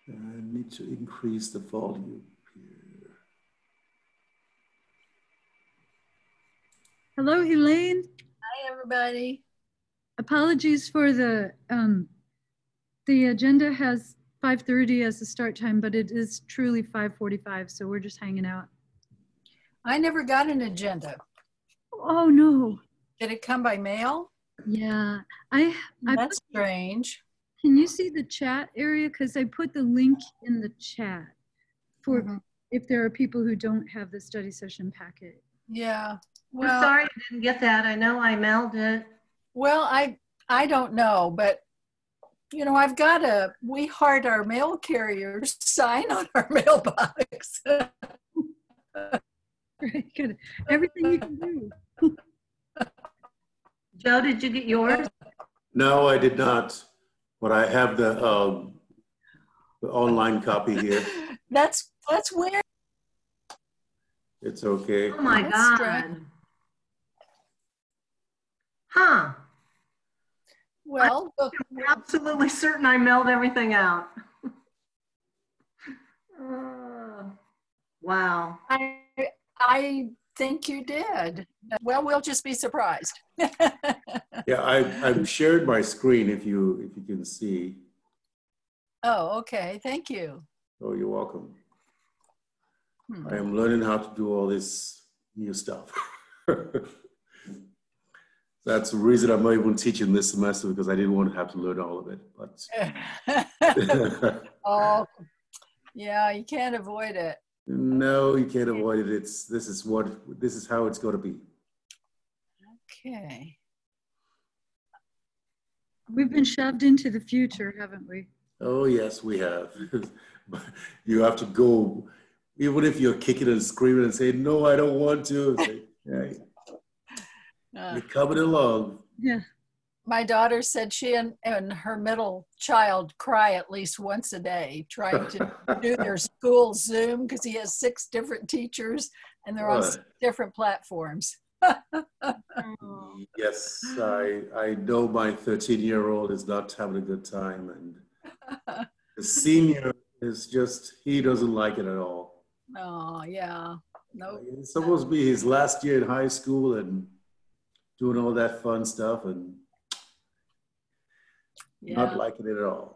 I need to increase the volume here. Hello, Elaine. Hi, everybody. Apologies for the agenda has 5:30 as the start time, but it is truly 5:45, so we're just hanging out. I never got an agenda. Oh, no. Did it come by mail? Yeah. That's strange. Can you see the chat area? Because I put the link in the chat for if there are people who don't have the study session packet. Yeah. Well, I'm sorry I didn't get that. I know I mailed it. Well, I don't know, but you know, we heart our mail carriers sign on our mailbox. Very good. Everything you can do. Joe, did you get yours? No, I did not, but I have the online copy here. That's weird. It's okay. Oh my God. Strange. Huh. Well, I'm absolutely certain I mailed everything out. Wow. I think you did. Well, we'll just be surprised. Yeah, I've shared my screen if you can see. Oh, okay. Thank you. Oh, you're welcome. I am learning how to do all this new stuff. That's the reason I'm not even teaching this semester, because I didn't want to have to learn all of it. But oh, yeah, you can't avoid it. No, you can't avoid it. This is how it's going to be. Okay. We've been shoved into the future, haven't we? Oh, yes, we have. You have to go, even if you're kicking and screaming and saying, no, I don't want to. Say, hey, you're coming along. Yeah. My daughter said she and her middle child cry at least once a day trying to do their school Zoom, because he has 6 different teachers and they're on 6 different platforms. Yes, I know my 13-year-old is not having a good time, and the senior is just, he doesn't like it at all. Oh, yeah. No. Nope. It's supposed to be his last year in high school and doing all that fun stuff, and not liking it at all.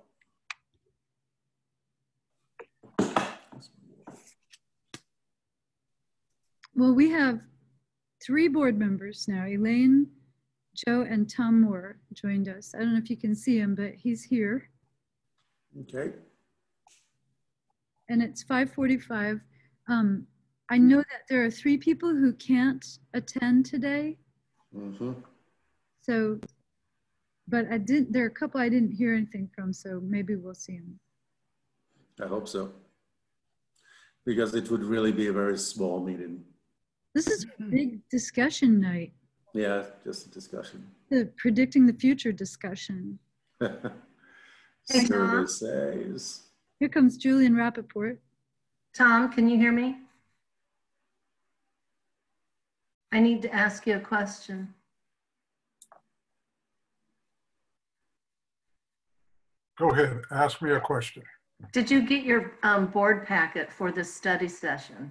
Well, we have 3 board members now. Elaine, Joe, and Tom Moore joined us. I don't know if you can see him, but he's here. Okay. And it's 5:45. I know that there are 3 people who can't attend today. So, but there are a couple I didn't hear anything from, so maybe we'll see them. I hope so. Because it would really be a very small meeting. This is a big discussion night. Yeah, just a discussion. The predicting the future discussion. Survey says. Here comes Julian Rappaport. Tom, can you hear me? I need to ask you a question. Go ahead, ask me a question. Did you get your board packet for this study session?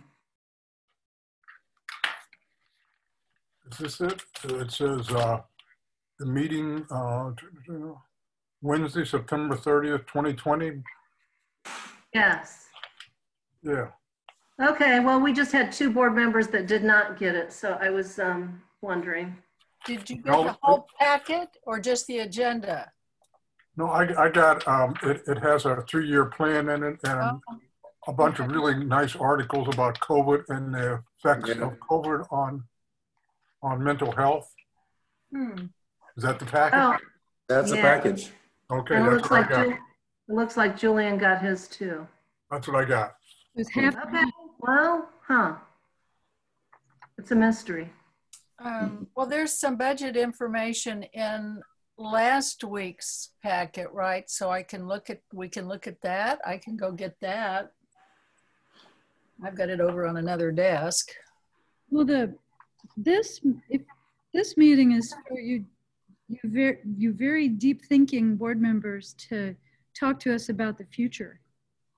Is this it? It says the meeting Wednesday, September 30th, 2020. Yes. Yeah. Okay, well, we just had 2 board members that did not get it, so I was wondering. Did you get the whole packet or just the agenda? No, I got, it has a 3-year plan in it and a bunch of really nice articles about COVID and the effects of COVID on mental health. Is that the package? Oh, that's the package. Okay, and that's what I got. It looks like Julian got his too. That's what I got. Okay, well, it's a mystery. Well, there's some budget information in last week's packet, right? So we can look at that. I can go get that. I've got it over on another desk. Well, this meeting is for you very deep thinking board members to talk to us about the future.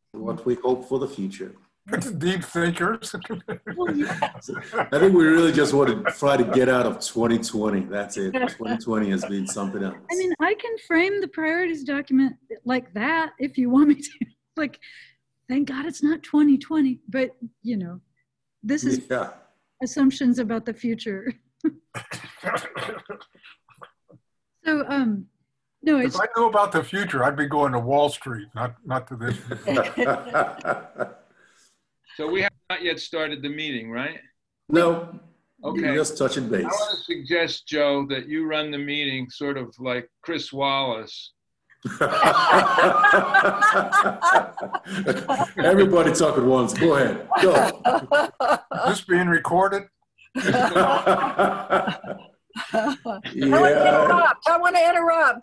what we hope for the future. Deep thinkers. Well, yeah. I think we really just want to try to get out of 2020. That's it. 2020 has been something else. I mean, I can frame the priorities document like that if you want me to. Like, thank God it's not 2020, but you know, this is assumptions about the future. So, no, it's. If I knew about the future, I'd be going to Wall Street, not to this. So we have not yet started the meeting, right? No. Okay. You're just touching base. I want to suggest, Joe, that you run the meeting sort of like Chris Wallace. Everybody talk at once. Go ahead. Go. Is this being recorded? I want to interrupt.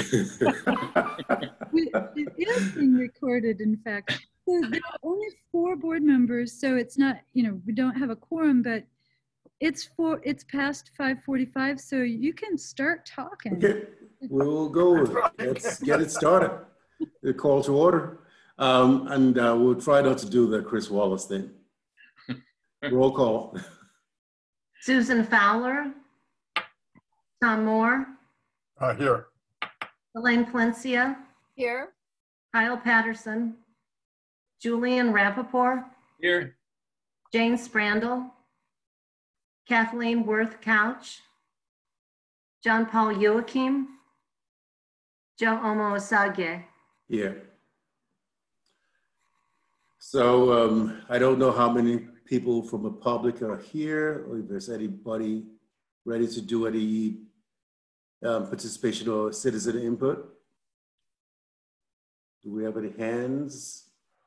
It is being recorded, in fact. So there are only 4 board members, so it's not, you know, we don't have a quorum, but it's past 5:45, so you can start talking. Okay, we'll go with it. Let's get it started. The call to order. And we'll try not to do the Chris Wallace thing. Roll call. Susan Fowler, Tom Moore, Here. Elaine Palencia, Here. Kyle Patterson, Julian Rappaport, Here. Jane Sprandel, Kathleen Worth Couch, John Paul Joachim, Joe Omo Osage. Yeah. So I don't know how many people from the public are here, or if there's anybody ready to do any participation or citizen input. Do we have any hands?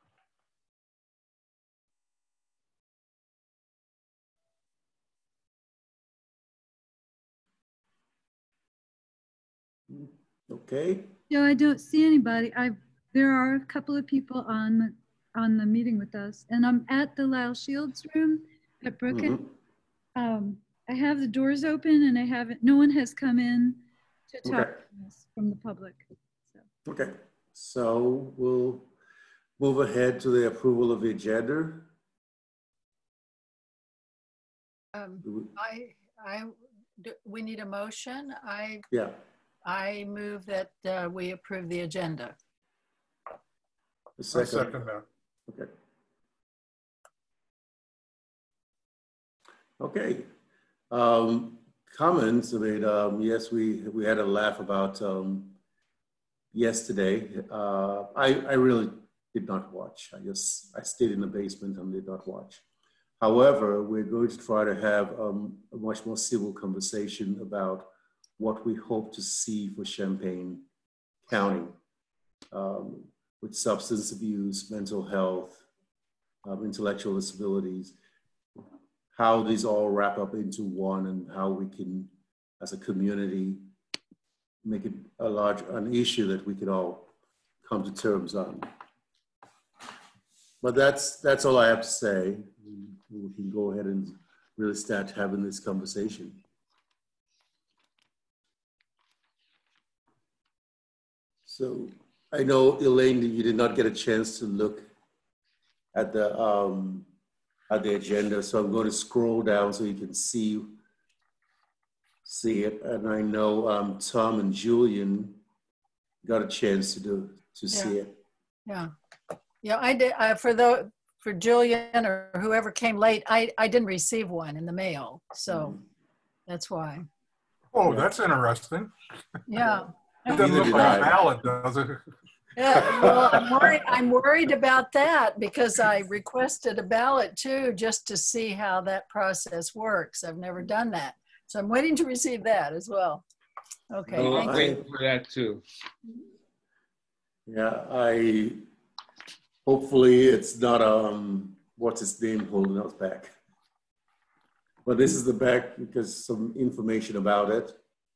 Okay. No, I don't see anybody. There are a couple of people on the meeting with us, and I'm at the Lyle Shields room at Brookend. I have the doors open, and no one has come in to talk to us from the public. So. Okay, so we'll move ahead to the approval of the agenda. We need a motion. Yeah. I move that we approve the agenda. A second. I second that. Okay. Okay. Comments. I mean, yes, we had a laugh about yesterday. I really did not watch. I stayed in the basement and did not watch. However, we're going to try to have a much more civil conversation about what we hope to see for Champaign County with substance abuse, mental health, intellectual disabilities, how these all wrap up into one, and how we can, as a community, make it an issue that we can all come to terms on. But that's all I have to say. We can go ahead and really start having this conversation. So I know, Elaine, that you did not get a chance to look at the agenda, so I'm going to scroll down so you can see it. And I know Tom and Julian got a chance to see it. Yeah, I did. For Julian or whoever came late, I didn't receive one in the mail, so that's why. Oh, that's interesting. Yeah. It doesn't look like a ballot, does it? Yeah, well, I'm worried about that because I requested a ballot too, just to see how that process works. I've never done that. So I'm waiting to receive that as well. Okay, I'm waiting for that too. Yeah, hopefully it's not, what's his name holding us back. But this is the back because some information about it.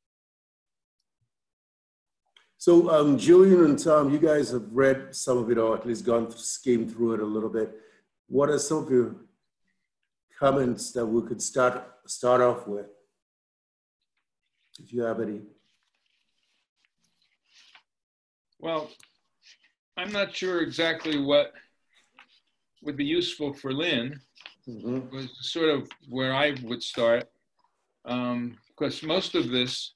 So Julian and Tom, you guys have read some of it, or at least skimmed through it a little bit. What are some of your comments that we could start off with? If you have any. Well, I'm not sure exactly what would be useful for Lynn was sort of where I would start. Because most of this,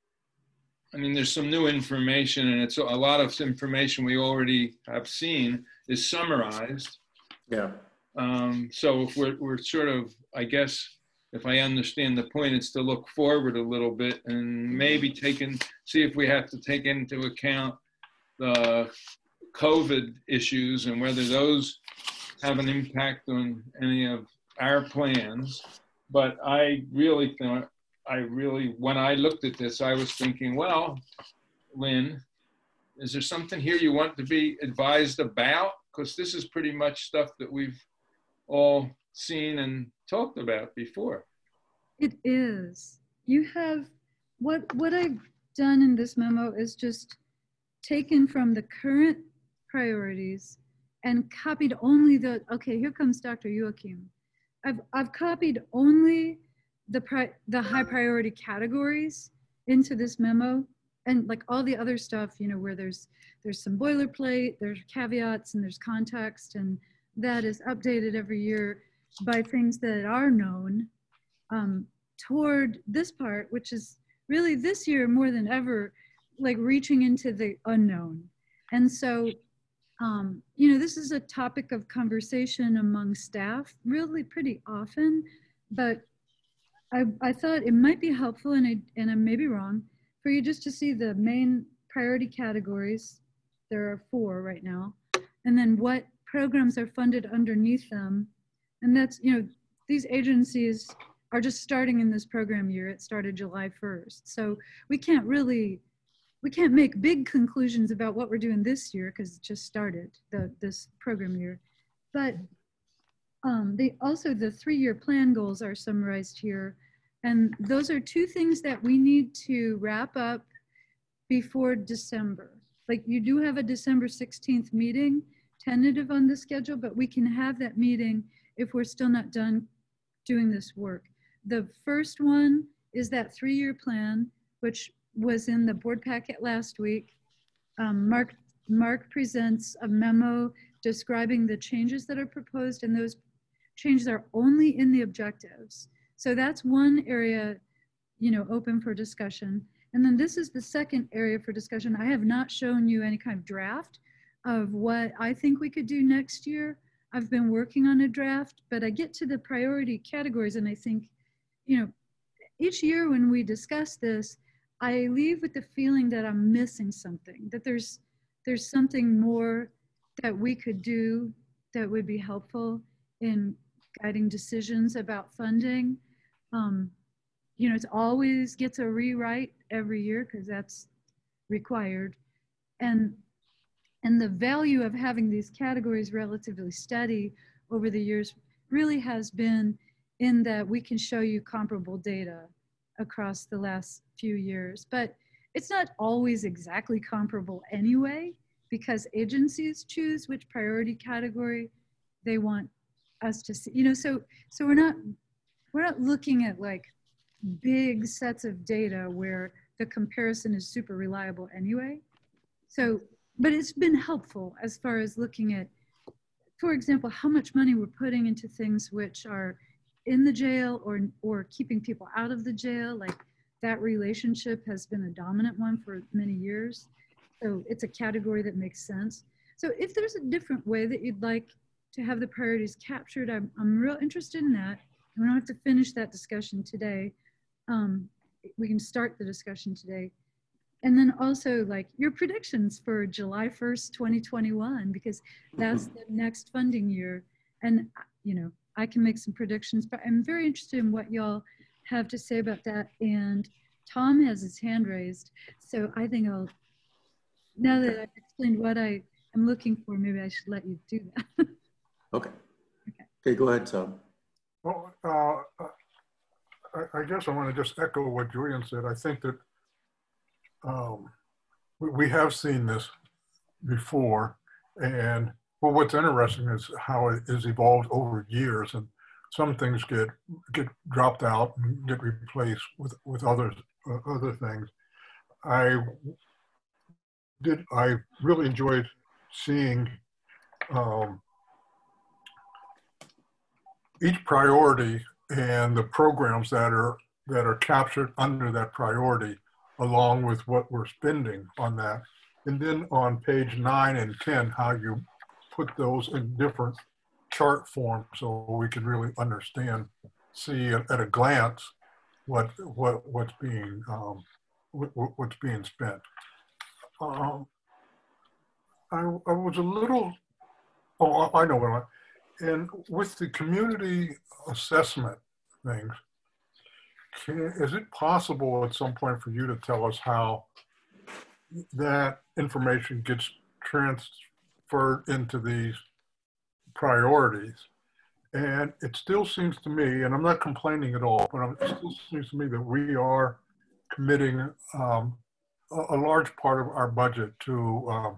I mean, there's some new information, and it's a lot of information we already have seen is summarized. Yeah. So if we're sort of, I guess, if I understand the point, it's to look forward a little bit and maybe see if we have to take into account the COVID issues and whether those have an impact on any of our plans. But I really thought, when I looked at this, I was thinking, well, Lynn, is there something here you want to be advised about? Because this is pretty much stuff that we've all seen and talked about before. It is. You have, what I've done in this memo is just taken from the current priorities and copied only okay, here comes Dr. Joachim. I've copied only the high priority categories into this memo, and like all the other stuff, you know, where there's some boilerplate, there's caveats, and there's context, and that is updated every year by things that are known, toward this part, which is really this year more than ever, like reaching into the unknown. And so, you know, this is a topic of conversation among staff really pretty often, but I thought it might be helpful, and I may be wrong, for you just to see the main priority categories. There are 4 right now, and then what programs are funded underneath them. And that's, you know, these agencies are just starting in this program year. It started July 1st. So we can't make big conclusions about what we're doing this year because it just started, this program year. But also the 3-year plan goals are summarized here. And those are 2 things that we need to wrap up before December. Like, you do have a December 16th meeting tentative on the schedule, but we can have that meeting if we're still not done doing this work. The first one is that 3-year plan, which was in the board packet last week. Mark presents a memo describing the changes that are proposed, and those changes are only in the objectives. So that's one area, you know, open for discussion. And then this is the second area for discussion. I have not shown you any kind of draft of what I think we could do next year. I've been working on a draft, but I get to the priority categories and I think, you know, each year when we discuss this, I leave with the feeling that I'm missing something, that there's something more that we could do that would be helpful in guiding decisions about funding. You know, it always gets a rewrite every year because that's required. And the value of having these categories relatively steady over the years really has been in that we can show you comparable data across the last few years. But it's not always exactly comparable anyway, because agencies choose which priority category they want us to see. You know, so we're not looking at like big sets of data where the comparison is super reliable anyway. So, but it's been helpful as far as looking at, for example, how much money we're putting into things which are in the jail or keeping people out of the jail. Like, that relationship has been a dominant one for many years. So it's a category that makes sense. So if there's a different way that you'd like to have the priorities captured, I'm real interested in that. And we don't have to finish that discussion today. We can start the discussion today. And then also, like, your predictions for July 1st, 2021, because that's the next funding year. And, you know, I can make some predictions, but I'm very interested in what y'all have to say about that. And Tom has his hand raised. So I think now that I've explained what I am looking for, maybe I should let you do that. Okay, go ahead, Tom. Well, I guess I want to just echo what Julian said. I think that we have seen this before, and well, what's interesting is how it has evolved over years, and some things get dropped out and get replaced with other things. I really enjoyed seeing each priority and the programs that are captured under that priority, along with what we're spending on that. And then on page 9 and 10, how you put those in different chart forms so we can really understand, see at a glance what's being spent. I was a little, oh, I know what I, and with the community assessment things, is it possible at some point for you to tell us how that information gets transferred into these priorities? And it still seems to me, and I'm not complaining at all, but it still seems to me that we are committing a large part of our budget to,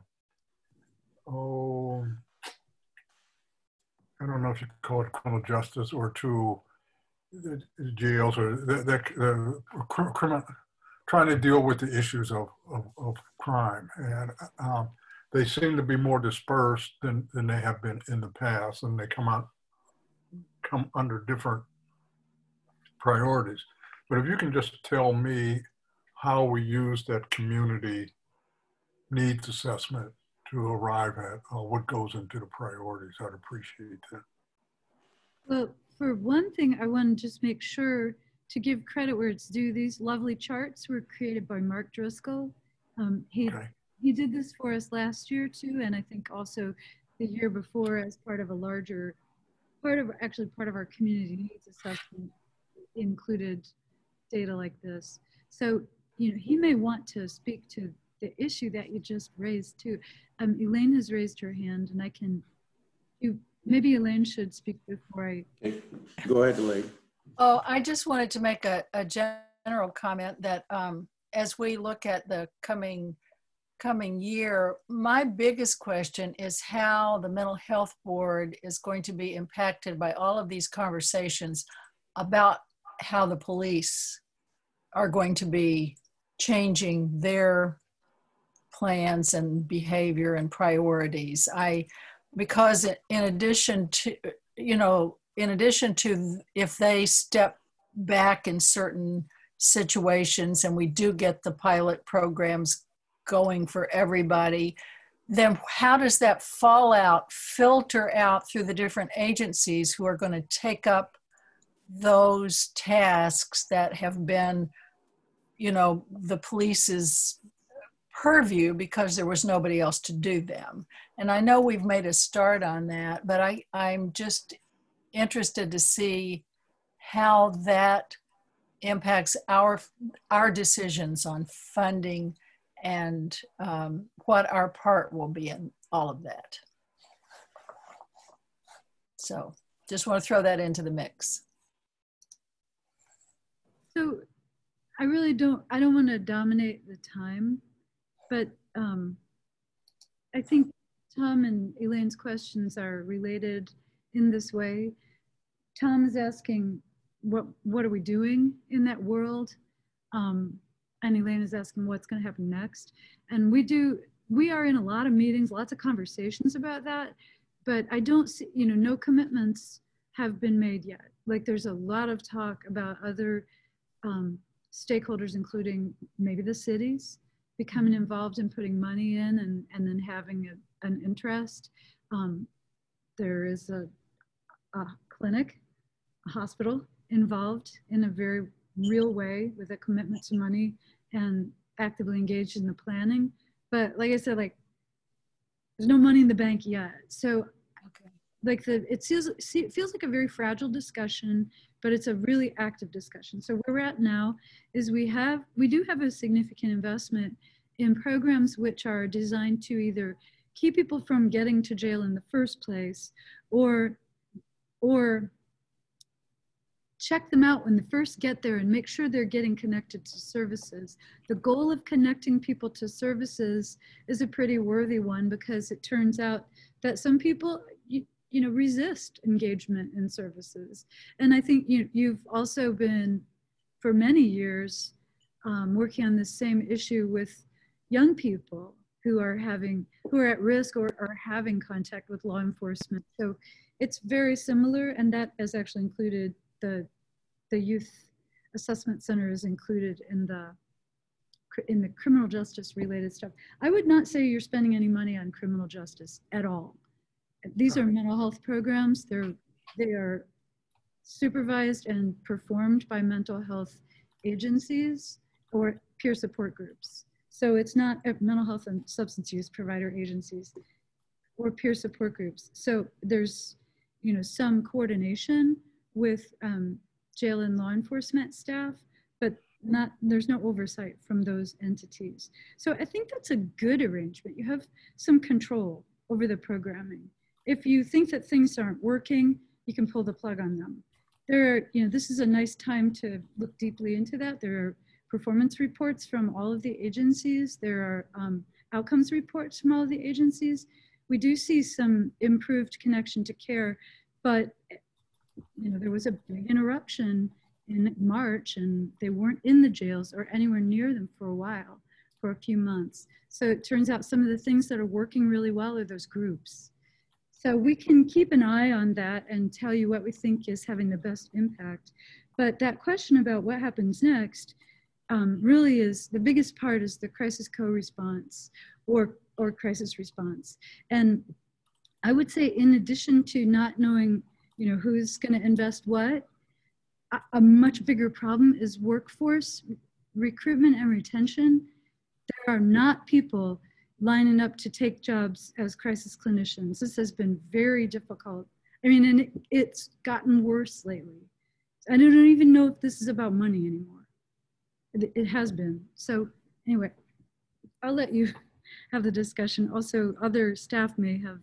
I don't know if you could call it criminal justice, or to the jails, or the criminal, trying to deal with the issues of crime. And they seem to be more dispersed than they have been in the past, and they come under different priorities. But if you can just tell me how we use that community needs assessment to arrive at what goes into the priorities, I'd appreciate that. Well, for one thing, I want to just make sure to give credit where it's due. These lovely charts were created by Mark Driscoll. He did this for us last year too, and I think also the year before as part of a larger, part of our community needs assessment included data like this. So, you know, he may want to speak to the issue that you just raised too. Elaine has raised her hand, and maybe Elaine should speak before I. Okay. Go ahead, Elaine. Oh, I just wanted to make a general comment that as we look at the coming year, my biggest question is how the Mental Health Board is going to be impacted by all of these conversations about how the police are going to be changing their plans and behavior and priorities. Because in addition to if they step back in certain situations and we do get the pilot programs going for everybody, then how does that fallout filter out through the different agencies who are going to take up those tasks that have been, you know, the police's purview because there was nobody else to do them? And I know we've made a start on that, but I'm just interested to see how that impacts our decisions on funding and what our part will be in all of that. So just want to throw that into the mix. So I don't want to dominate the time, but I think Tom and Elaine's questions are related in this way. Tom is asking, what are we doing in that world? And Elaine is asking what's going to happen next. And we are in a lot of meetings, lots of conversations about that, but I don't see, you know, no commitments have been made yet. Like there's a lot of talk about other stakeholders, including maybe the cities, becoming involved in putting money in and then having an interest. There is a clinic, a hospital involved in a very real way with a commitment to money and actively engaged in the planning. But like I said, like there's no money in the bank yet. So like it feels like a very fragile discussion, but it's a really active discussion. So where we're at now is we do have a significant investment in programs which are designed to either keep people from getting to jail in the first place or check them out when they first get there and make sure they're getting connected to services. The goal of connecting people to services is a pretty worthy one because it turns out that some people, you know, resist engagement in services. And I think you've also been, for many years, working on this same issue with young people who are at risk or are having contact with law enforcement. So it's very similar, and that is actually included, the youth assessment center is included in the criminal justice related stuff. I would not say you're spending any money on criminal justice at all. These are mental health programs. They are supervised and performed by mental health agencies or peer support groups. So it's not mental health and substance use provider agencies or peer support groups. So there's, some coordination with jail and law enforcement staff, but there's no oversight from those entities. So I think that's a good arrangement. You have some control over the programming. If you think that things aren't working, you can pull the plug on them. This is a nice time to look deeply into that. There are performance reports from all of the agencies. There are outcomes reports from all of the agencies. We do see some improved connection to care, but there was a big interruption in March, and they weren't in the jails or anywhere near them for a while, for a few months. So it turns out some of the things that are working really well are those groups. So we can keep an eye on that and tell you what we think is having the best impact. But that question about what happens next really is, the biggest part is the crisis co-response or crisis response. And I would say, in addition to not knowing, who's going to invest what, a much bigger problem is workforce recruitment and retention. There are not people lining up to take jobs as crisis clinicians. This has been very difficult. And it's gotten worse lately. I don't even know if this is about money anymore. It has been. So anyway, I'll let you have the discussion. Also, other staff may have.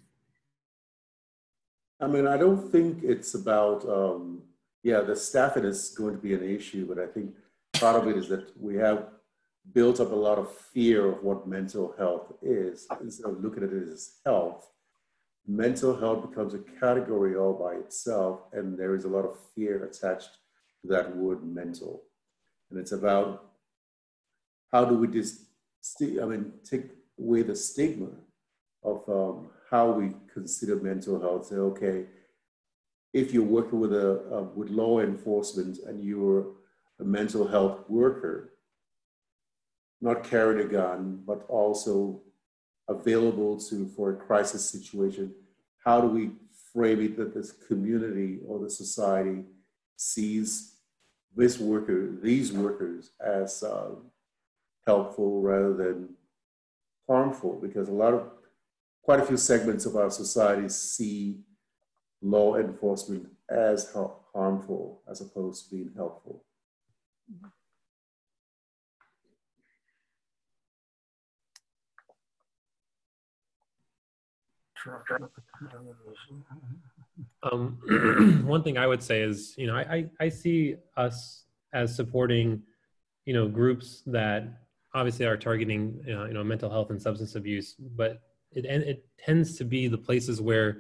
I don't think it's about, the staffing is going to be an issue, but I think part of it is that we have built up a lot of fear of what mental health is. Instead of looking at it as health, mental health becomes a category all by itself, and there is a lot of fear attached to that word mental. And it's about, how do we take away the stigma of how we consider mental health. Say, okay, if you're working with with law enforcement and you're a mental health worker, not carrying a gun, but also available for a crisis situation, how do we frame it that this community or the society sees these workers as helpful rather than harmful? Because quite a few segments of our society see law enforcement as harmful as opposed to being helpful. One thing I would say is, I see us as supporting, groups that obviously are targeting, mental health and substance abuse, but it tends to be the places where,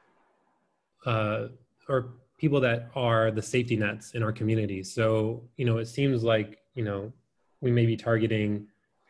or people that are the safety nets in our community. So, it seems like, we may be targeting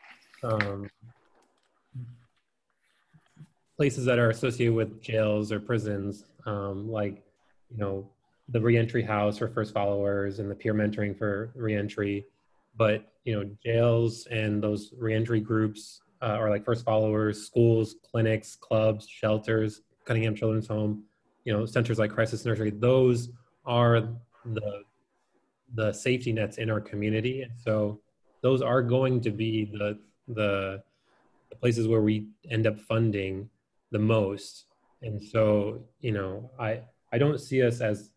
places that are associated with jails or prisons, like, the reentry house for first followers and the peer mentoring for reentry. But, jails and those reentry groups are like first followers, schools, clinics, clubs, shelters, Cunningham Children's Home, centers like Crisis Nursery. Those are the safety nets in our community. And so those are going to be the places where we end up funding the most. And so, I don't see us as,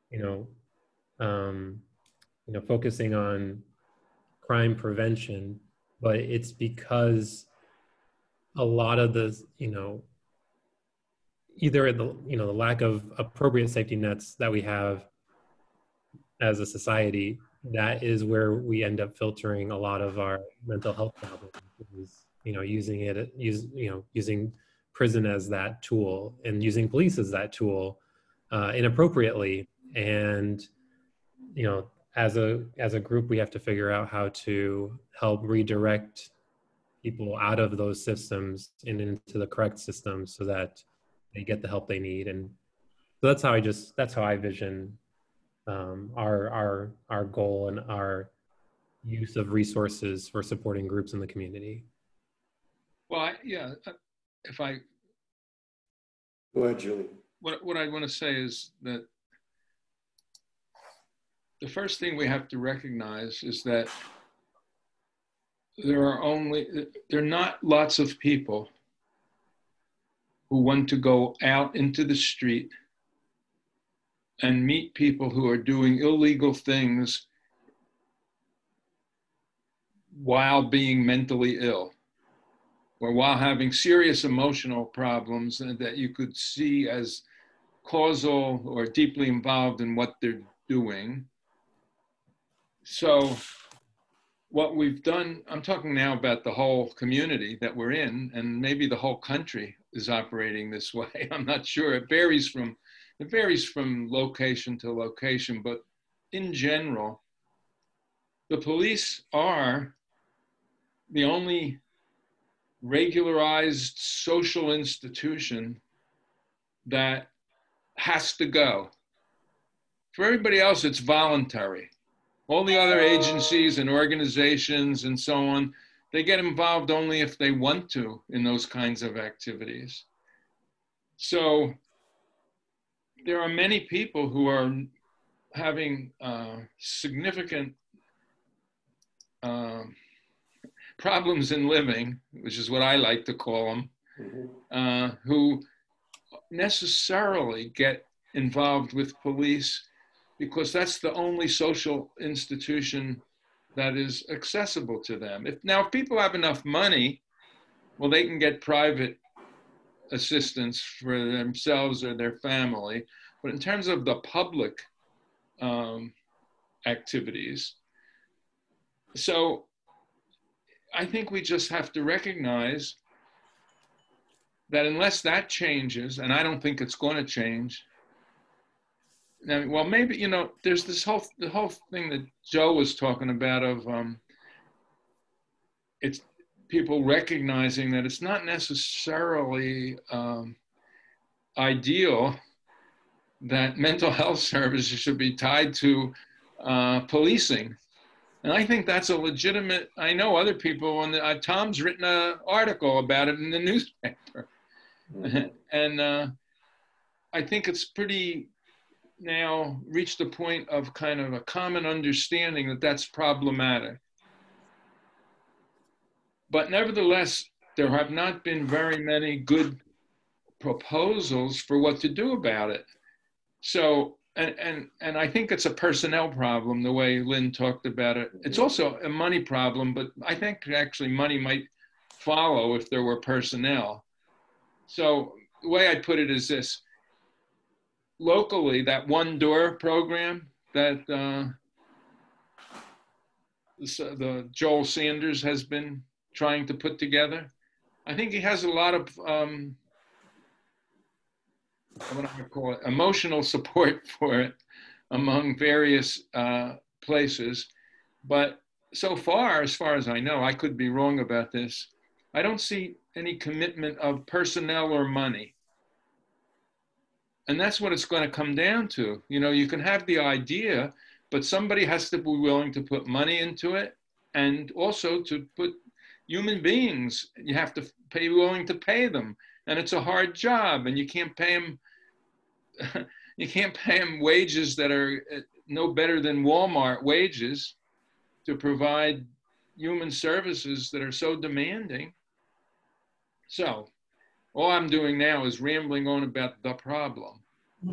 focusing on crime prevention, but it's because a lot of the, either the lack of appropriate safety nets that we have as a society, that is where we end up filtering a lot of our mental health problems, is, using prison as that tool and using police as that tool inappropriately. And, as a group, we have to figure out how to help redirect people out of those systems and into the correct systems so that they get the help they need. And so that's how I vision our goal and our use of resources for supporting groups in the community. Well, if I Go ahead, Julie. What I want to say is that the first thing we have to recognize is that there are not lots of people who want to go out into the street and meet people who are doing illegal things while being mentally ill or while having serious emotional problems that you could see as causal or deeply involved in what they're doing. So what we've done, I'm talking now about the whole community that we're in, and maybe the whole country is operating this way. I'm not sure. It varies from location to location, but in general, the police are the only regularized social institution that has to go. For everybody else, it's voluntary. All the other agencies and organizations and so on, they get involved only if they want to in those kinds of activities. So there are many people who are having significant problems in living, which is what I like to call them, who necessarily get involved with police because that's the only social institution that is accessible to them. If people have enough money, well, they can get private assistance for themselves or their family. But in terms of the public activities, so I think we just have to recognize that unless that changes, and I don't think it's going to change. Now, well, maybe, there's the whole thing that Joe was talking about of it's people recognizing that it's not necessarily ideal that mental health services should be tied to policing. And I think that's a legitimate, I know other people, and Tom's written an article about it in the newspaper. And I think it's pretty now reached a point of kind of a common understanding that that's problematic. But nevertheless, there have not been very many good proposals for what to do about it. So, and I think it's a personnel problem, the way Lynn talked about it. It's also a money problem, but I think actually money might follow if there were personnel. So the way I'd put it is this: locally, that One Door program that the Joel Sanders has been trying to put together, I think he has a lot of what do I call it, emotional support for it among various places. But so far as I know, I could be wrong about this, I don't see any commitment of personnel or money. And that's what it's going to come down to. You can have the idea, but somebody has to be willing to put money into it, and also to put human beings, you have to be willing to pay them. And it's a hard job, and you can't pay them wages that are no better than Walmart wages to provide human services that are so demanding. So all I'm doing now is rambling on about the problem.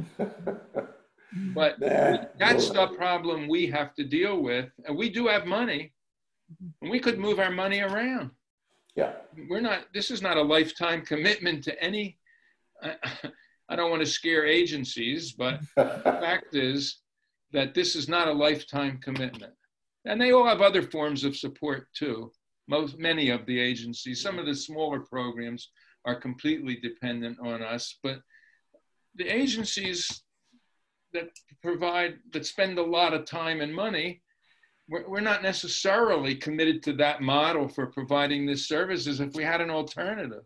But that's the problem we have to deal with. And we do have money, and we could move our money around. Yeah. This is not a lifetime commitment to any, I don't want to scare agencies, but the fact is that this is not a lifetime commitment. And they all have other forms of support too. Many of the agencies, some of the smaller programs are completely dependent on us, but the agencies that spend a lot of time and money, we're not necessarily committed to that model for providing this services if we had an alternative.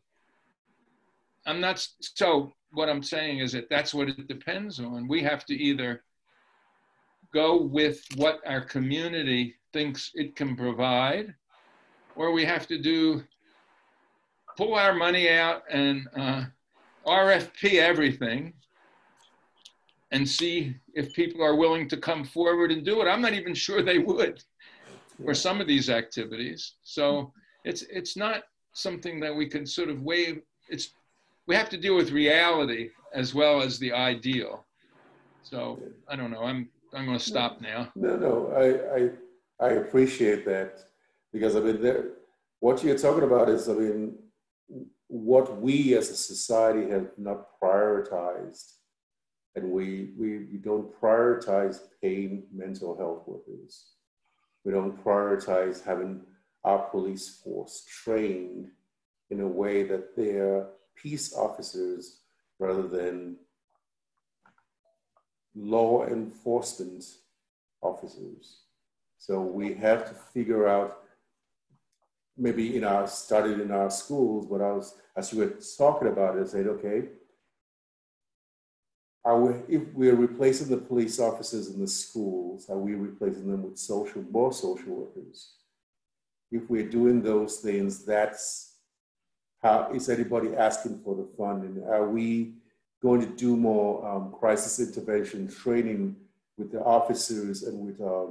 So what I'm saying is that that's what it depends on. We have to either go with what our community thinks it can provide, or we have to pull our money out and RFP everything and see if people are willing to come forward and do it. I'm not even sure they would for some of these activities. So it's not something that we can sort of waive. We have to deal with reality as well as the ideal. So I don't know, I'm going to stop now. No, I appreciate that, because I mean, what you're talking about is, I mean, what we as a society have not prioritized, and we don't prioritize paying mental health workers. We don't prioritize having our police force trained in a way that they're peace officers rather than law enforcement officers. So we have to figure out, maybe started in our schools, but as you were talking about it, I said, okay, if we're replacing the police officers in the schools, are we replacing them with more social workers? If we're doing those things, that's how, is anybody asking for the funding? Are we going to do more crisis intervention training with the officers and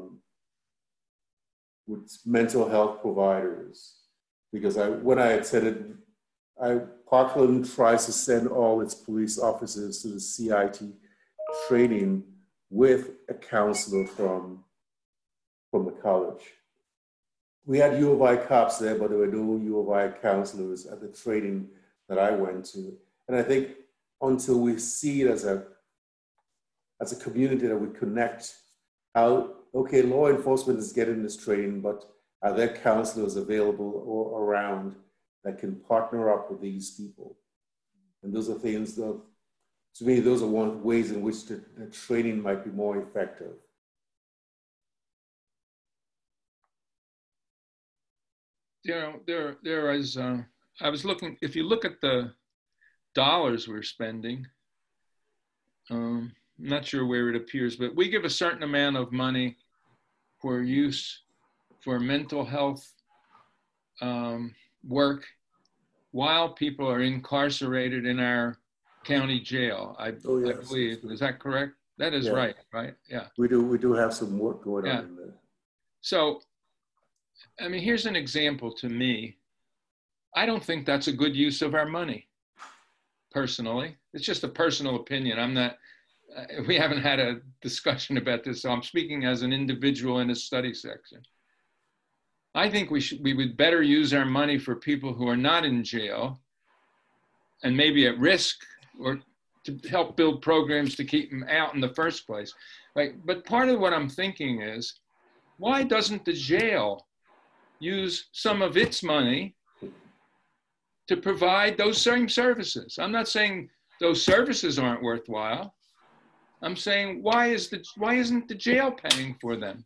with mental health providers? Because when I attended, Parkland tries to send all its police officers to the CIT training with a counselor from the college. We had U of I cops there, but there were no U of I counselors at the training that I went to. And I think until we see it as a community that we connect, okay, law enforcement is getting this training, but are there counselors available or around that can partner up with these people? And those are things that, to me, those are one ways in which the training might be more effective. You know, there is, I was looking, if you look at the dollars we're spending, I'm not sure where it appears, but we give a certain amount of money for use for mental health work while people are incarcerated in our county jail. I believe. Is that correct? That is right? Yeah. We do have some work going on in there. So, I mean, here's an example to me. I don't think that's a good use of our money, personally. It's just a personal opinion. I'm not, we haven't had a discussion about this, so I'm speaking as an individual in a study section. I think we would better use our money for people who are not in jail and maybe at risk, or to help build programs to keep them out in the first place. Right? But part of what I'm thinking is, why doesn't the jail use some of its money to provide those same services? I'm not saying those services aren't worthwhile. I'm saying, why isn't the jail paying for them?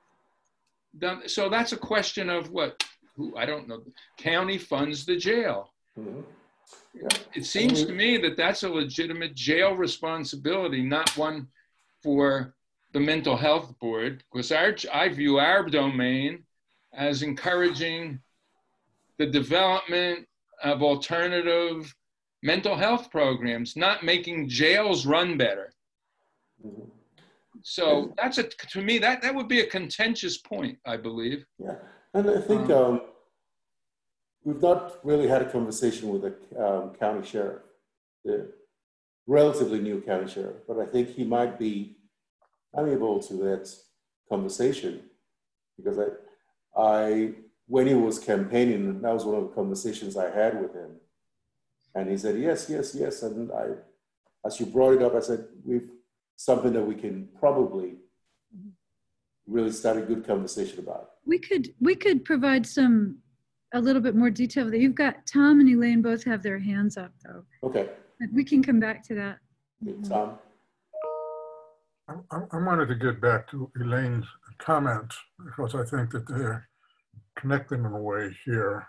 So that's a question of I don't know, county funds the jail. Mm-hmm. Yeah. It seems to me that that's a legitimate jail responsibility, not one for the mental health board, because I view our domain as encouraging the development of alternative mental health programs, not making jails run better. Mm-hmm. So to me, that would be a contentious point, I believe. Yeah, and I think we've not really had a conversation with the county sheriff, the relatively new county sheriff, but I think he might be amenable to that conversation, because when he was campaigning, that was one of the conversations I had with him. And he said, yes. And as you brought it up, I said, we've something that we can probably really start a good conversation about. We could provide a little bit more detail. You've got Tom and Elaine both have their hands up though. Okay. We can come back to that. Okay, Tom. I wanted to get back to Elaine's comments because I think that they're connected in a way here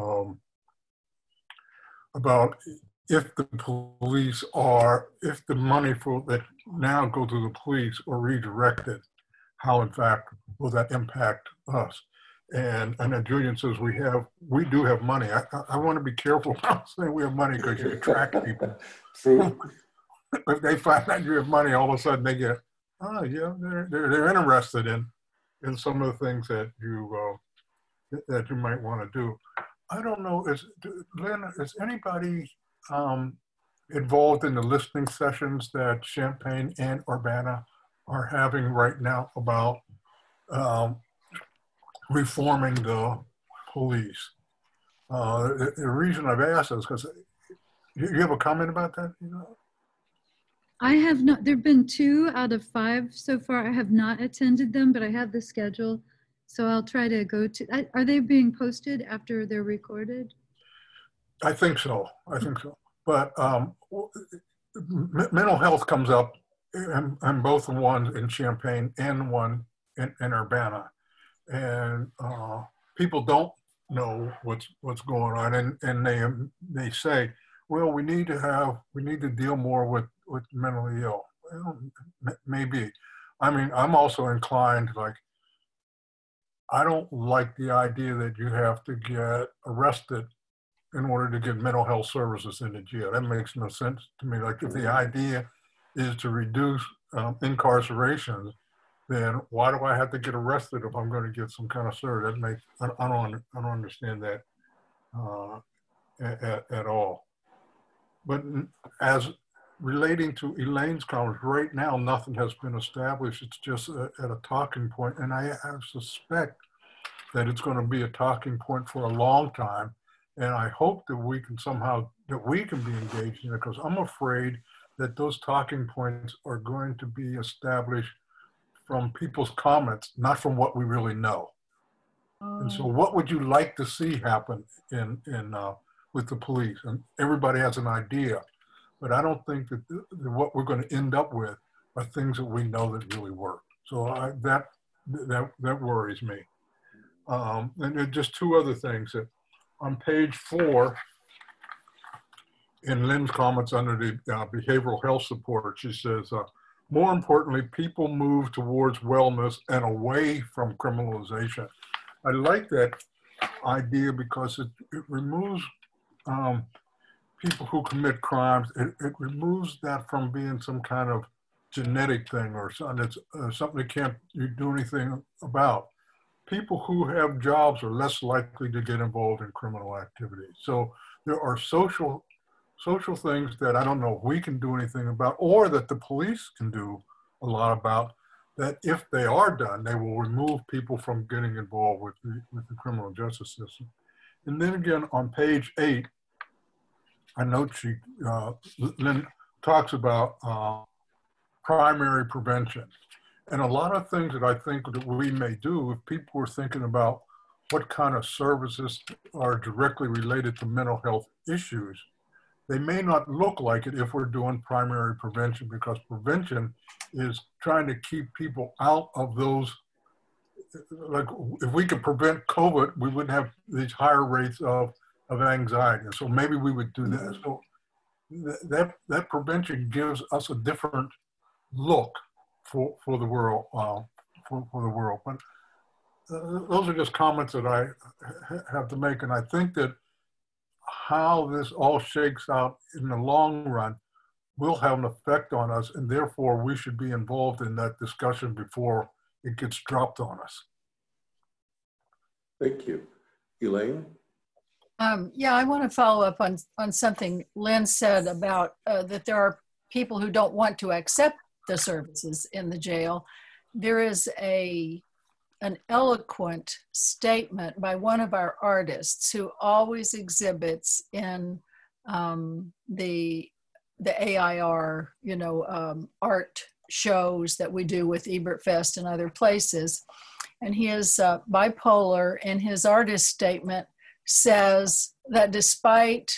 about if the police are, if the money that now go to the police are redirected, how in fact will that impact us? And then Julian says we do have money. I want to be careful about saying we have money because you attract people. True. If they find out you have money, all of a sudden they get, oh yeah, they're interested in some of the things that you might want to do. I don't know, Lynn, is anybody involved in the listening sessions that Champaign and Urbana are having right now about reforming the police? The reason I've asked is because, you have a comment about that? I have not, there've been 2 out of 5 so far. I have not attended them, but I have the schedule. So I'll try to go to, are they being posted after they're recorded? I think so. But mental health comes up and both the ones in Champaign and one in Urbana. And people don't know what's going on. And they say, well, we need to deal more with mentally ill. Well, maybe. I mean, I'm also inclined, like, I don't like the idea that you have to get arrested in order to get mental health services in the jail. That makes no sense to me. Like, if the idea is to reduce incarceration, then why do I have to get arrested if I'm going to get some kind of service? I don't understand that at all. But as relating to Elaine's comments, right now, nothing has been established. It's just at a talking point. And I suspect that it's going to be a talking point for a long time. And I hope that we can be engaged in it, because I'm afraid that those talking points are going to be established from people's comments, not from what we really know. And so what would you like to see happen with the police? And everybody has an idea, but I don't think that what we're going to end up with are things that we know that really work. So that worries me. And there are just 2 other things. That on page 4, in Lynn's comments under the behavioral health support, she says, more importantly, people move towards wellness and away from criminalization. I like that idea because it removes people who commit crimes. It removes that from being some kind of genetic thing or something that's something that can't you do anything about. People who have jobs are less likely to get involved in criminal activity. So there are social things that I don't know if we can do anything about, or that the police can do a lot about, that if they are done, they will remove people from getting involved with the criminal justice system. And then again, on page 8, I note Lynn talks about primary prevention. And a lot of things that I think that we may do, if people are thinking about what kind of services are directly related to mental health issues, they may not look like it if we're doing primary prevention, because prevention is trying to keep people out of those. Like, if we could prevent COVID, we wouldn't have these higher rates of anxiety. And so maybe we would do that. So that prevention gives us a different look for the world, for the world. But those are just comments that I have to make. And I think that how this all shakes out in the long run will have an effect on us, and therefore we should be involved in that discussion before it gets dropped on us. Thank you. Elaine? Yeah, I want to follow up on something Lynn said about that there are people who don't want to accept the services in the jail. There is an eloquent statement by one of our artists who always exhibits in the AIR, art shows that we do with Ebert Fest and other places. And he is bipolar, and his artist statement says that despite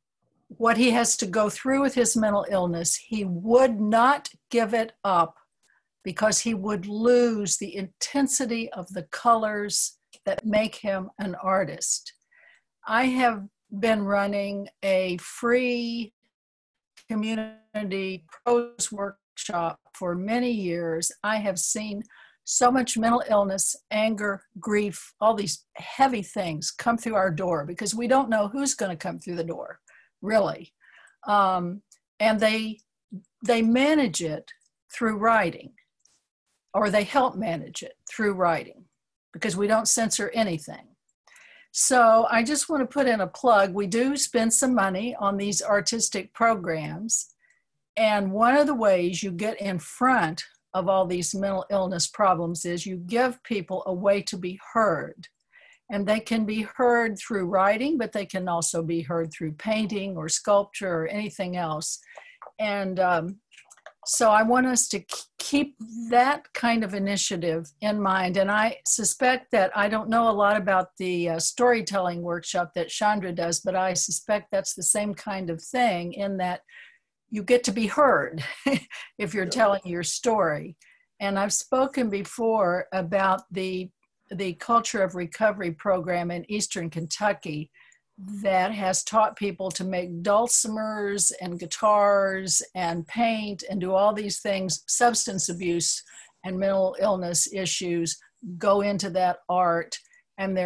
what he has to go through with his mental illness, he would not give it up because he would lose the intensity of the colors that make him an artist. I have been running a free community prose workshop for many years. I have seen so much mental illness, anger, grief, all these heavy things come through our door because we don't know who's going to come through the door, really. And they manage it through writing, or they help manage it through writing, because we don't censor anything. So I just want to put in a plug. We do spend some money on these artistic programs. And one of the ways you get in front of all these mental illness problems is you give people a way to be heard. And they can be heard through writing, but they can also be heard through painting or sculpture or anything else. And so I want us to keep that kind of initiative in mind. And I suspect that I don't know a lot about the storytelling workshop that Chandra does, but I suspect that's the same kind of thing, in that you get to be heard if you're telling your story. And I've spoken before about the Culture of Recovery program in Eastern Kentucky that has taught people to make dulcimers and guitars and paint and do all these things. Substance abuse and mental illness issues go into that art. And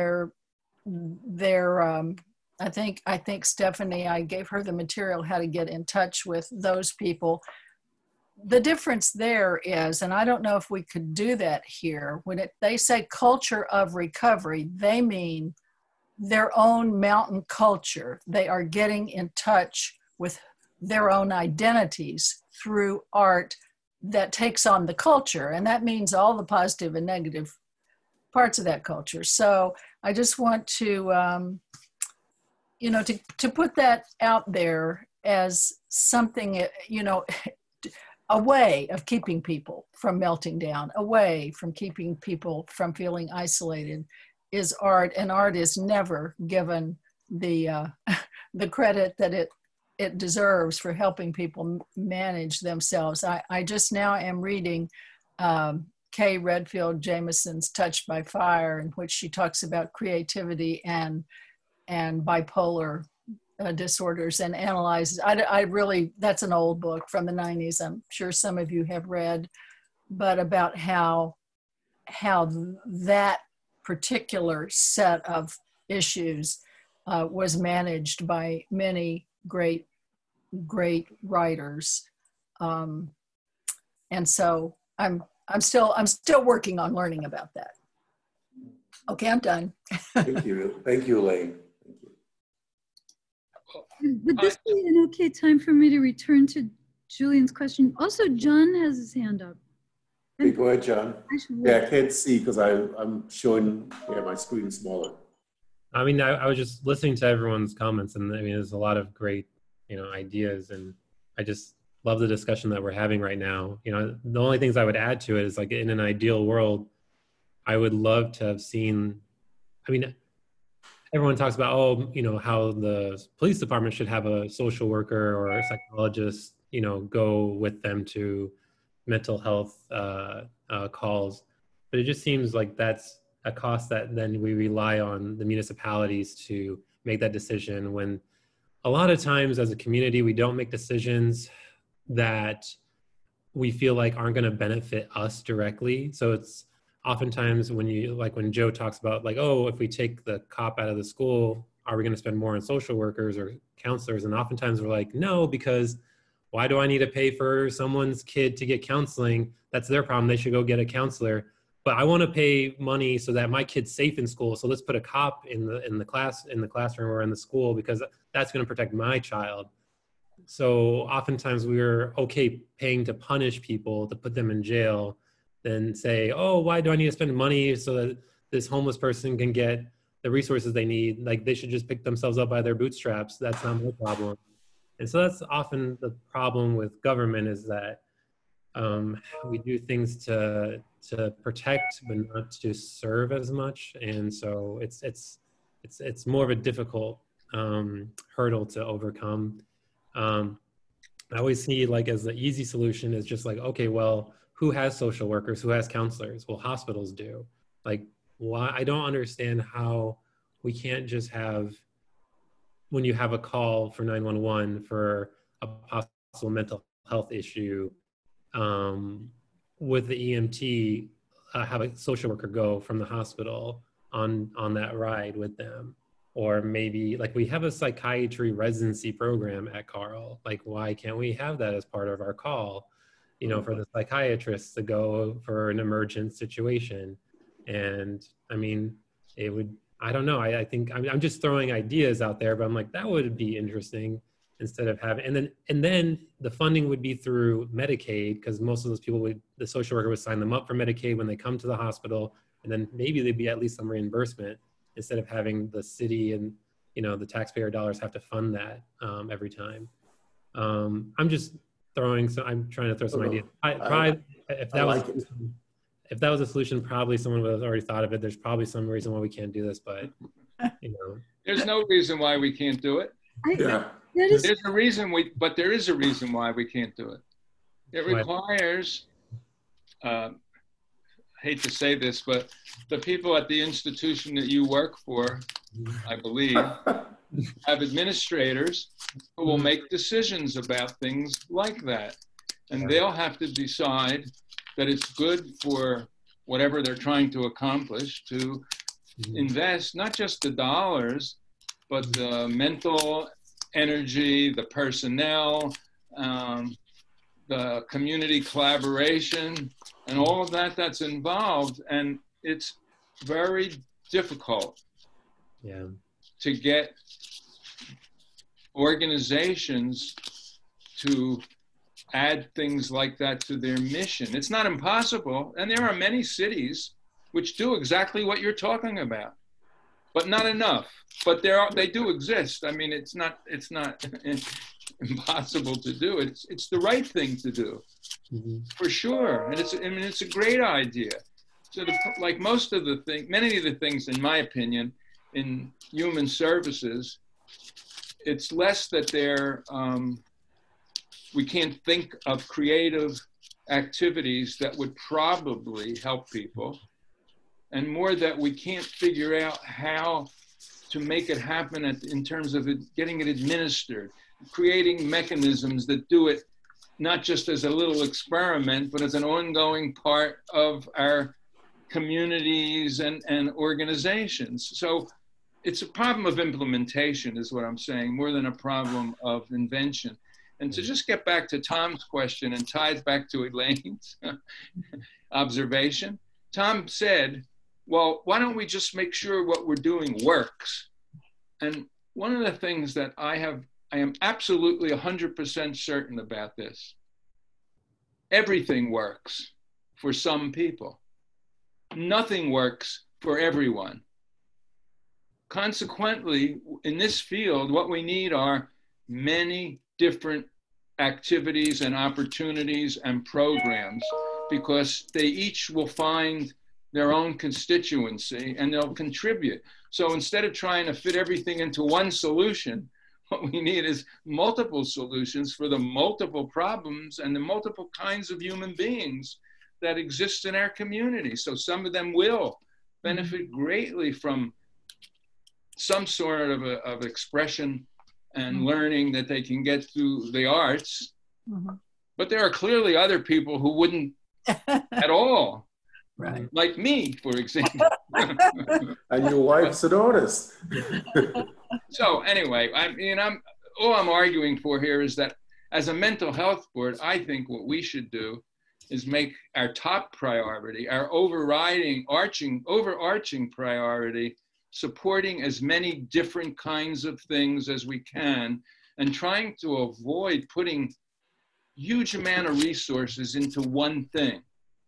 I think Stephanie, I gave her the material how to get in touch with those people. The difference there is, and I don't know if we could do that here, when they say culture of recovery, they mean their own mountain culture. They are getting in touch with their own identities through art that takes on the culture. And that means all the positive and negative parts of that culture. So I just want to, to put that out there as something, a way of keeping people from melting down, a way from keeping people from feeling isolated, is art. And art is never given the credit that it deserves for helping people manage themselves. I just now am reading Kay Redfield Jamison's Touched by Fire, in which she talks about creativity and bipolar disorders, and analyzes. I really, that's an old book from the 90s. I'm sure some of you have read, but about how that particular set of issues was managed by many great writers, and so I'm still working on learning about that. Okay, I'm done. Thank you, Elaine. Would this be an okay time for me to return to Julian's question? Also, John has his hand up. Okay, go ahead, John. I can't see because I'm showing, my screen is smaller. I mean, I was just listening to everyone's comments, and I mean, there's a lot of great, ideas, and I just love the discussion that we're having right now. The only things I would add to it is, like, in an ideal world, I would love to have seen, everyone talks about, how the police department should have a social worker or a psychologist, go with them to mental health calls. But it just seems like that's a cost that then we rely on the municipalities to make that decision, when a lot of times as a community, we don't make decisions that we feel like aren't going to benefit us directly. So it's oftentimes when Joe talks about, like, if we take the cop out of the school, are we going to spend more on social workers or counselors? And oftentimes we're like, no, because why do I need to pay for someone's kid to get counseling? That's their problem. They should go get a counselor. But I want to pay money so that my kid's safe in school. So let's put a cop in the classroom or in the school, because that's going to protect my child. So oftentimes we're okay paying to punish people, to put them in jail, than say, why do I need to spend money so that this homeless person can get the resources they need? Like, they should just pick themselves up by their bootstraps. That's not my problem. And so that's often the problem with government, is that we do things to protect, but not to serve as much. And so it's more of a difficult hurdle to overcome. I always see, like, as the easy solution is just like, okay, well, who has social workers, who has counselors? Well, hospitals do. Like, why? I don't understand how we can't just have, when you have a call for 911 for a possible mental health issue, with the EMT, have a social worker go from the hospital on that ride with them. Or maybe, like, we have a psychiatry residency program at Carle. Like, why can't we have that as part of our call, you know, for the psychiatrists to go for an emergent situation? And I mean, it would, I don't know. I think I'm just throwing ideas out there, but I'm like, that would be interesting instead of having, and then the funding would be through Medicaid, because most of those people would, the social worker would sign them up for Medicaid when they come to the hospital, and then maybe there'd be at least some reimbursement instead of having the city and, you know, the taxpayer dollars have to fund that every time. I'm just throwing, so I'm trying to throw some ideas. If that was a solution, probably someone would have already thought of it. There's probably some reason why we can't do this, but, you know. There's no reason why we can't do it. Yeah. There's a reason but there is a reason why we can't do it. It requires, hate to say this, but the people at the institution that you work for, I believe, have administrators who will make decisions about things like that. And they'll have to decide that it's good for whatever they're trying to accomplish to invest not just the dollars, but the mental energy, the personnel, the community collaboration, and all of that that's involved. And it's very difficult to get organizations to add things like that to their mission. It's not impossible. And there are many cities which do exactly what you're talking about, but not enough. But they do exist. I mean, it's not impossible to do. It's the right thing to do, for sure. And it's a great idea. So like most of the things, many of the things, in my opinion, in human services, it's less that we can't think of creative activities that would probably help people, and more that we can't figure out how to make it happen in terms of getting it administered, creating mechanisms that do it not just as a little experiment, but as an ongoing part of our communities and organizations. So it's a problem of implementation is what I'm saying, more than a problem of invention. And to just get back to Tom's question and ties back to Elaine's observation, Tom said, well, why don't we just make sure what we're doing works? And one of the things that I am absolutely 100% certain about this, everything works for some people. Nothing works for everyone. Consequently, in this field, what we need are many different activities and opportunities and programs, because they each will find their own constituency and they'll contribute. So instead of trying to fit everything into one solution, what we need is multiple solutions for the multiple problems and the multiple kinds of human beings that exist in our community. So some of them will benefit greatly from some sort of expression and learning that they can get through the arts. But there are clearly other people who wouldn't at all. Right. Like me, for example. And your wife's an artist. So anyway, all I'm arguing for here is that as a mental health board, I think what we should do is make our top priority, our overarching priority, supporting as many different kinds of things as we can, and trying to avoid putting huge amount of resources into one thing.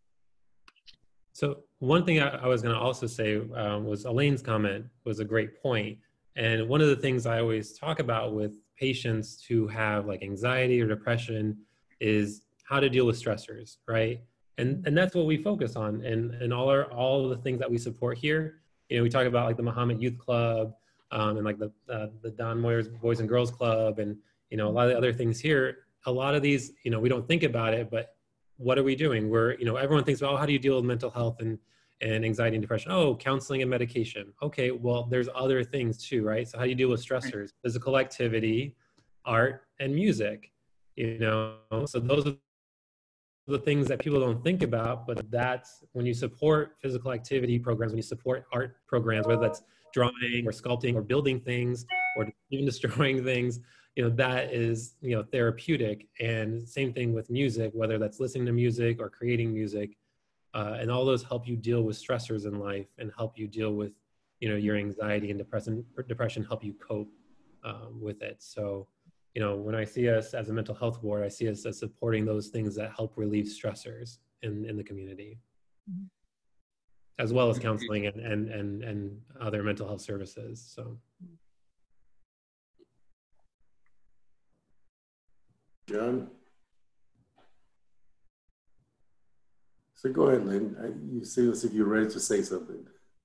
So one thing I was going to also say was Elaine's comment was a great point. And one of the things I always talk about with patients who have like anxiety or depression is how to deal with stressors, right? And that's what we focus on. And all of the things that we support here, you know, we talk about like the Muhammad Youth Club and like the Don Moyer's Boys and Girls Club and, you know, a lot of the other things here. A lot of these, you know, we don't think about it, but what are we doing? We're, you know, everyone thinks, well, how do you deal with mental health and anxiety and depression? Oh, counseling and medication. Okay, well, there's other things too, right? So how do you deal with stressors? Physical activity, art, and music, you know? So those are the things that people don't think about, but that's when you support physical activity programs, when you support art programs, whether that's drawing or sculpting or building things or even destroying things, you know, that is, you know, therapeutic. And same thing with music, whether that's listening to music or creating music, and all those help you deal with stressors in life and help you deal with, you know, your anxiety and depression help you cope with it. So, you know, when I see us as a mental health board, I see us as supporting those things that help relieve stressors in the community, as well as counseling and other mental health services. So. John? So go ahead, Lynn. You seem as if you're ready to say something.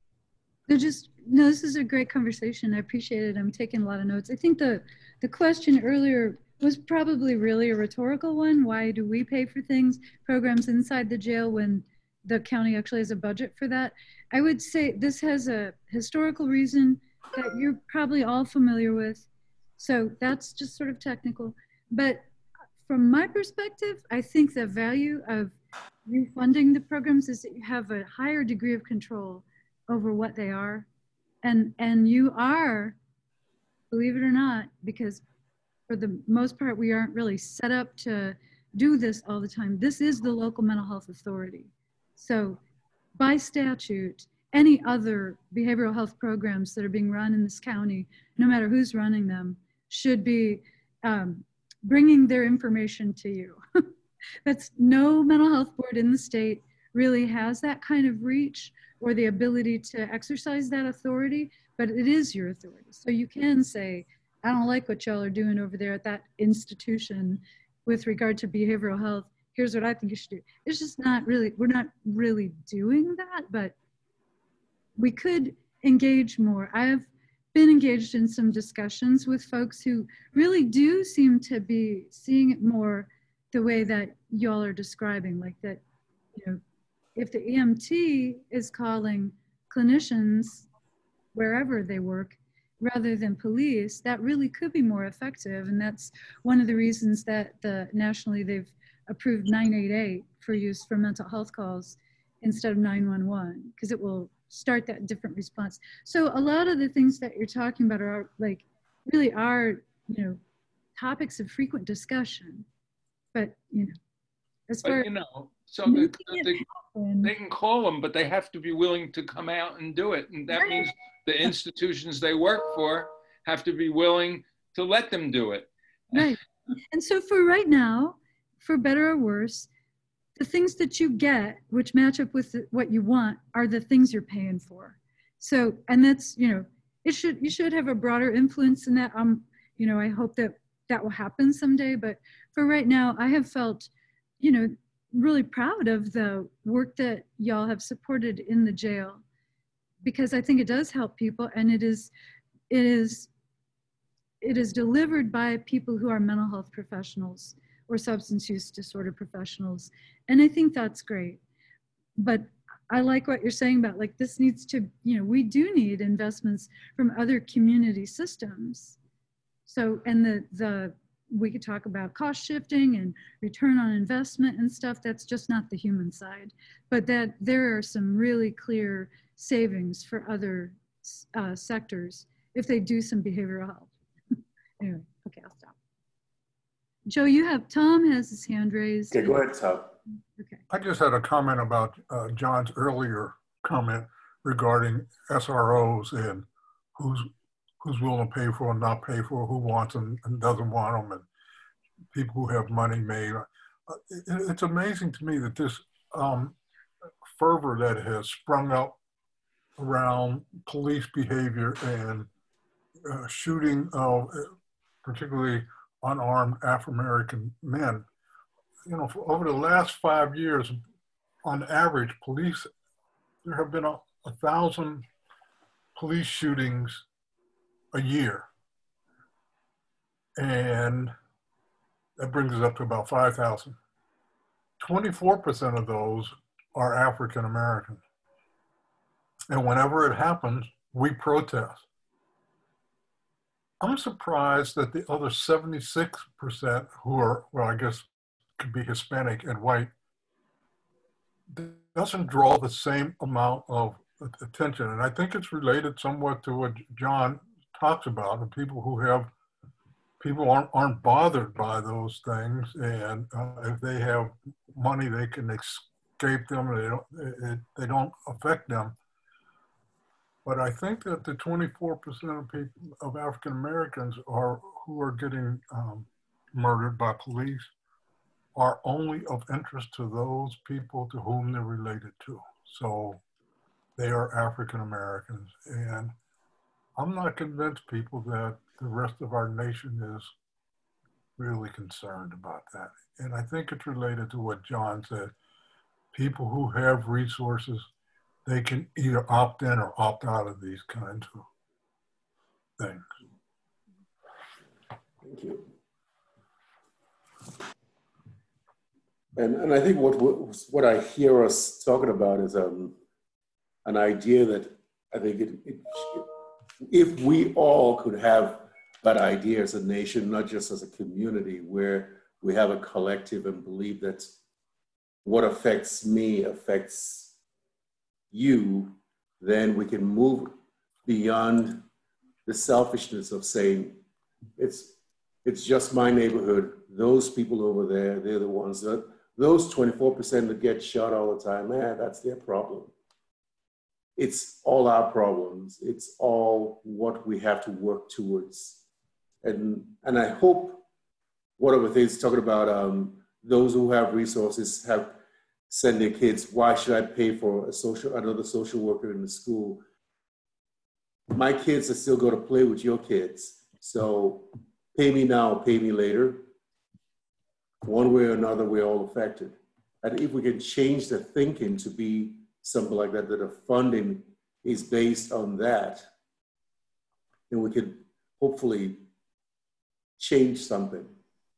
No, this is a great conversation. I appreciate it. I'm taking a lot of notes. I think the question earlier was probably really a rhetorical one. Why do we pay for programs inside the jail when the county actually has a budget for that? I would say this has a historical reason that you're probably all familiar with. So that's just sort of technical. But from my perspective, I think the value of you funding the programs is that you have a higher degree of control over what they are. And you are, believe it or not, because for the most part, we aren't really set up to do this all the time. This is the local mental health authority. So by statute, any other behavioral health programs that are being run in this county, no matter who's running them, should be bringing their information to you. That's no mental health board in the state really has that kind of reach or the ability to exercise that authority, but it is your authority. So you can say, I don't like what y'all are doing over there at that institution with regard to behavioral health. Here's what I think you should do. It's just not really, we're not really doing that, but we could engage more. I have been engaged in some discussions with folks who really do seem to be seeing it more the way that y'all are describing, like that, you know, if the EMT is calling clinicians wherever they work rather than police, that really could be more effective. And that's one of the reasons that nationally they've approved 988 for use for mental health calls instead of 911, because it will start that different response. So a lot of the things that you're talking about are like, really are, you know, topics of frequent discussion. But, you know, as far as, you know, so they can call them, but they have to be willing to come out and do it. And that means the institutions they work for have to be willing to let them do it. Right. And so for right now, for better or worse, the things that you get, which match up with what you want, are the things you're paying for. So, and that's, you know, you should have a broader influence in that. You know, I hope that will happen someday. But for right now, I have felt, you know, really proud of the work that y'all have supported in the jail, because I think it does help people, and it is delivered by people who are mental health professionals or substance use disorder professionals. And I think that's great. But I like what you're saying about, like, this needs to, you know, we do need investments from other community systems. So, and we could talk about cost shifting and return on investment and stuff. That's just not the human side, but that there are some really clear savings for other sectors if they do some behavioral health. Anyway, okay, I'll stop. Joe, Tom has his hand raised. Okay, go ahead, Tom. Okay. I just had a comment about John's earlier comment regarding SROs and who's willing to pay for and not pay for, who wants them and doesn't want them, and people who have money made. It's amazing to me that this fervor that has sprung up around police behavior and shooting of particularly unarmed Afro-American men. You know, for over the last 5 years, on average, there have been 1,000 police shootings a year. And that brings us up to about 5,000. 24% of those are African Americans. And whenever it happens, we protest. I'm surprised that the other 76% who are, well, I guess could be Hispanic and white, doesn't draw the same amount of attention. And I think it's related somewhat to what John talks about, the people who have, people aren't bothered by those things. And if they have money, they can escape them. They don't affect them. But I think that the 24% of people, of African Americans who are getting murdered by police are only of interest to those people to whom they're related to. So they are African Americans. And I'm not convinced people that the rest of our nation is really concerned about that. And I think it's related to what John said. People who have resources, they can either opt in or opt out of these kinds of things. Thank you. And I think what I hear us talking about is an idea that I think if we all could have that idea as a nation, not just as a community, where we have a collective and believe that what affects me affects you, then we can move beyond the selfishness of saying, it's just my neighborhood. Those people over there, they're the ones that, those 24% that get shot all the time, man, that's their problem. It's all our problems. It's all what we have to work towards. And I hope one of the things talking about those who have resources have send their kids, why should I pay for another social worker in the school? My kids are still going to play with your kids. So pay me now, pay me later. One way or another, we're all affected. And if we can change the thinking to be something like that, that the funding is based on that, then we could hopefully change something.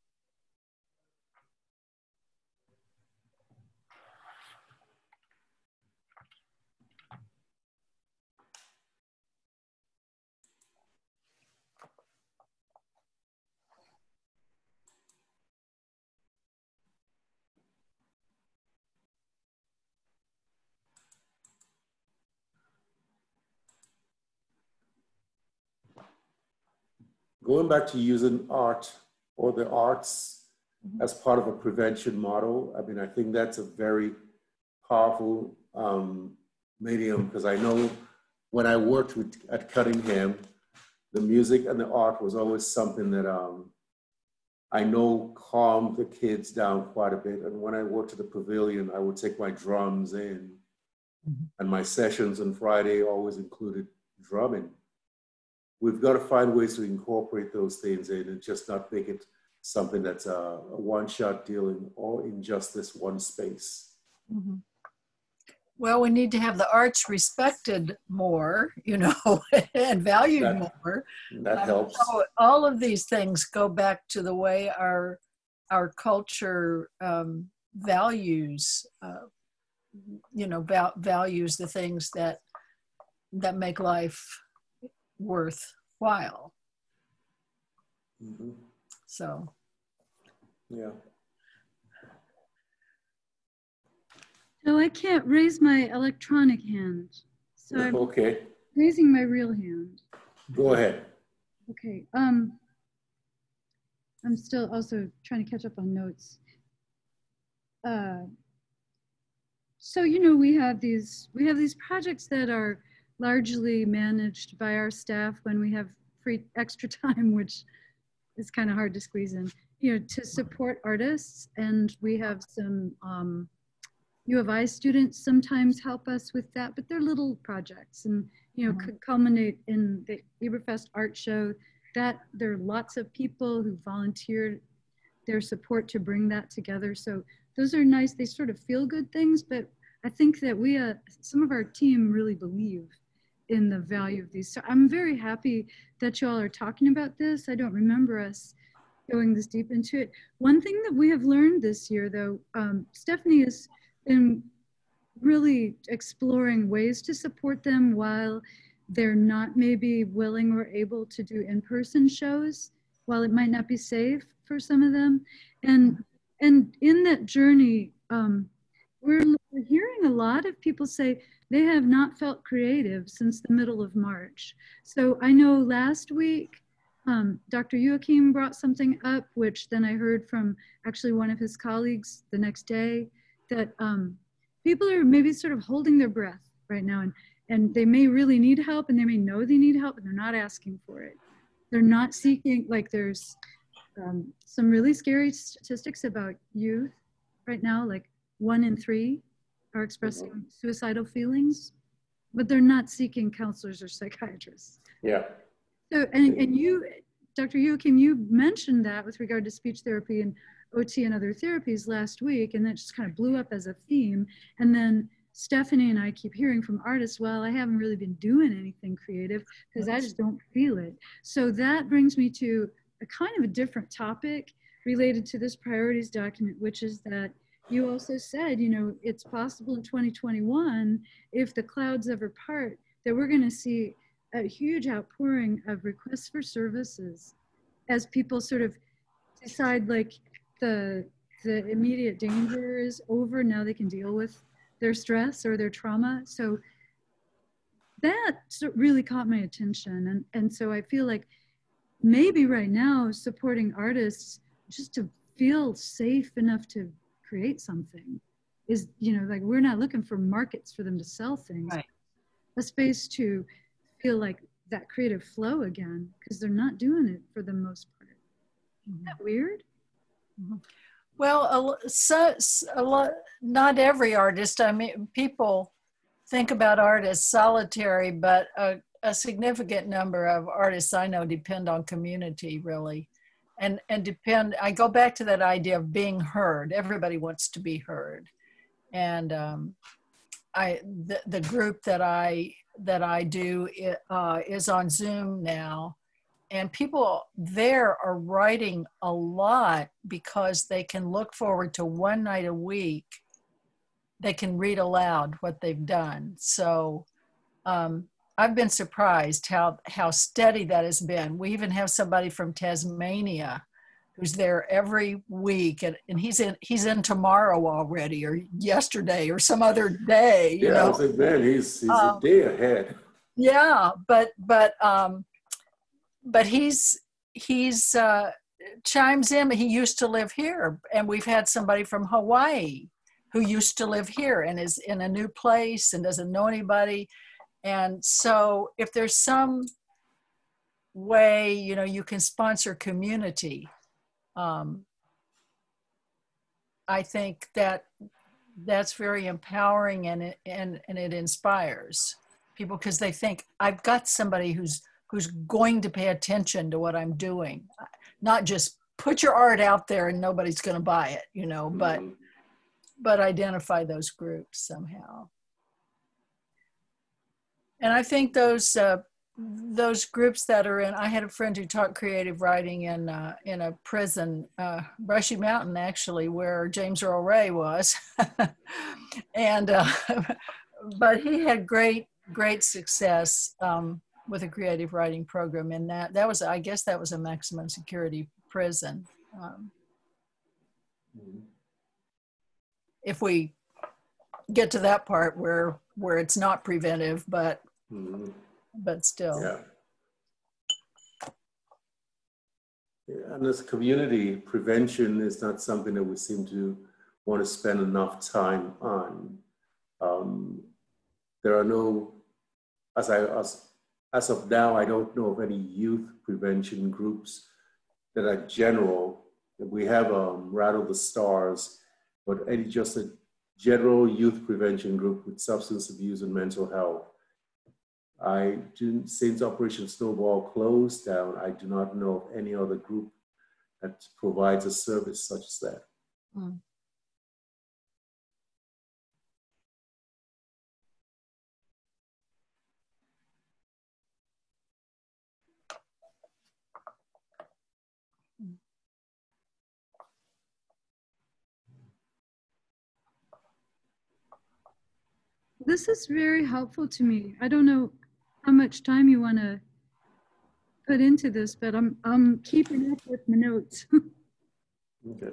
Going back to using art or the arts as part of a prevention model, I mean, I think that's a very powerful medium, because I know when I worked at Cunningham, the music and the art was always something that I know calmed the kids down quite a bit. And when I worked at the Pavilion, I would take my drums in, and my sessions on Friday always included drumming. We've got to find ways to incorporate those things in and just not make it something that's a one-shot deal in just this one space. Mm-hmm. Well, we need to have the arts respected more, you know, and valued more. That helps. So all of these things go back to the way our culture values, you know, values the things that make life worthwhile. Mm-hmm. So, yeah. No, I can't raise my electronic hand. So I'm raising my real hand. Go ahead. Okay. I'm still also trying to catch up on notes. So, you know, we have these projects that are largely managed by our staff when we have free extra time, which is kind of hard to squeeze in, you know, to support artists. And we have some U of I students sometimes help us with that, but they're little projects and, you know, could culminate in the Eberfest art show. That there are lots of people who volunteered their support to bring that together. So those are nice, they sort of feel good things, but I think that we, some of our team really believe in the value of these. So I'm very happy that you all are talking about this. I don't remember us going this deep into it. One thing that we have learned this year, though, Stephanie has been really exploring ways to support them while they're not maybe willing or able to do in-person shows, while it might not be safe for some of them. And in that journey, we're hearing a lot of people say they have not felt creative since the middle of March. So I know last week, Dr. Joachim brought something up, which then I heard from actually one of his colleagues the next day, that people are maybe sort of holding their breath right now, and they may really need help, and they may know they need help, and they're not asking for it. They're not seeking, like there's some really scary statistics about youth right now, like 1 in 3 are expressing suicidal feelings, but they're not seeking counselors or psychiatrists. Yeah. So, and you, Dr. Joachim, you mentioned that with regard to speech therapy and OT and other therapies last week, and that just kind of blew up as a theme. And then Stephanie and I keep hearing from artists, well, I haven't really been doing anything creative because I just don't feel it. So that brings me to a kind of a different topic related to this priorities document, which is that you also said, you know, it's possible in 2021, if the clouds ever part, that we're going to see a huge outpouring of requests for services as people sort of decide like the immediate danger is over. Now they can deal with their stress or their trauma. So that really caught my attention. And so I feel like maybe right now supporting artists just to feel safe enough to create something is, you know, like we're not looking for markets for them to sell things. Right. A space to feel like that creative flow again, because they're not doing it for the most part. Isn't that weird? Well, a lot, not every artist. I mean, people think about artists solitary, but a significant number of artists I know depend on community, really. And depend, I go back to that idea of being heard. Everybody wants to be heard. And the group that I do is on Zoom now. And people there are writing a lot because they can look forward to one night a week. They can read aloud what they've done. So I've been surprised how steady that has been. We even have somebody from Tasmania who's there every week, and he's in tomorrow already, or yesterday, or some other day. You know? I was like, man, he's a day ahead. Yeah, but he's chimes in. He used to live here, and we've had somebody from Hawaii who used to live here and is in a new place and doesn't know anybody. And so if there's some way, you know, you can sponsor community, I think that's very empowering, and it inspires people because they think I've got somebody who's going to pay attention to what I'm doing, not just put your art out there and nobody's going to buy it, you know, but identify those groups somehow. And I think those groups that are in, I had a friend who taught creative writing in a prison, Brushy Mountain, actually, where James Earl Ray was. And, but he had great success with a creative writing program in that was, I guess that was a maximum security prison. If we get to that part where it's not preventive, but still. Yeah, and as a community, prevention is not something that we seem to want to spend enough time on. There are no, as of now, I don't know of any youth prevention groups that are general. We have Rattle the Stars, but just a general youth prevention group with substance abuse and mental health. Since Operation Snowball closed down, I do not know of any other group that provides a service such as that. this is very helpful to me. I don't know how much time you want to put into this, but I'm keeping up with my notes. Okay.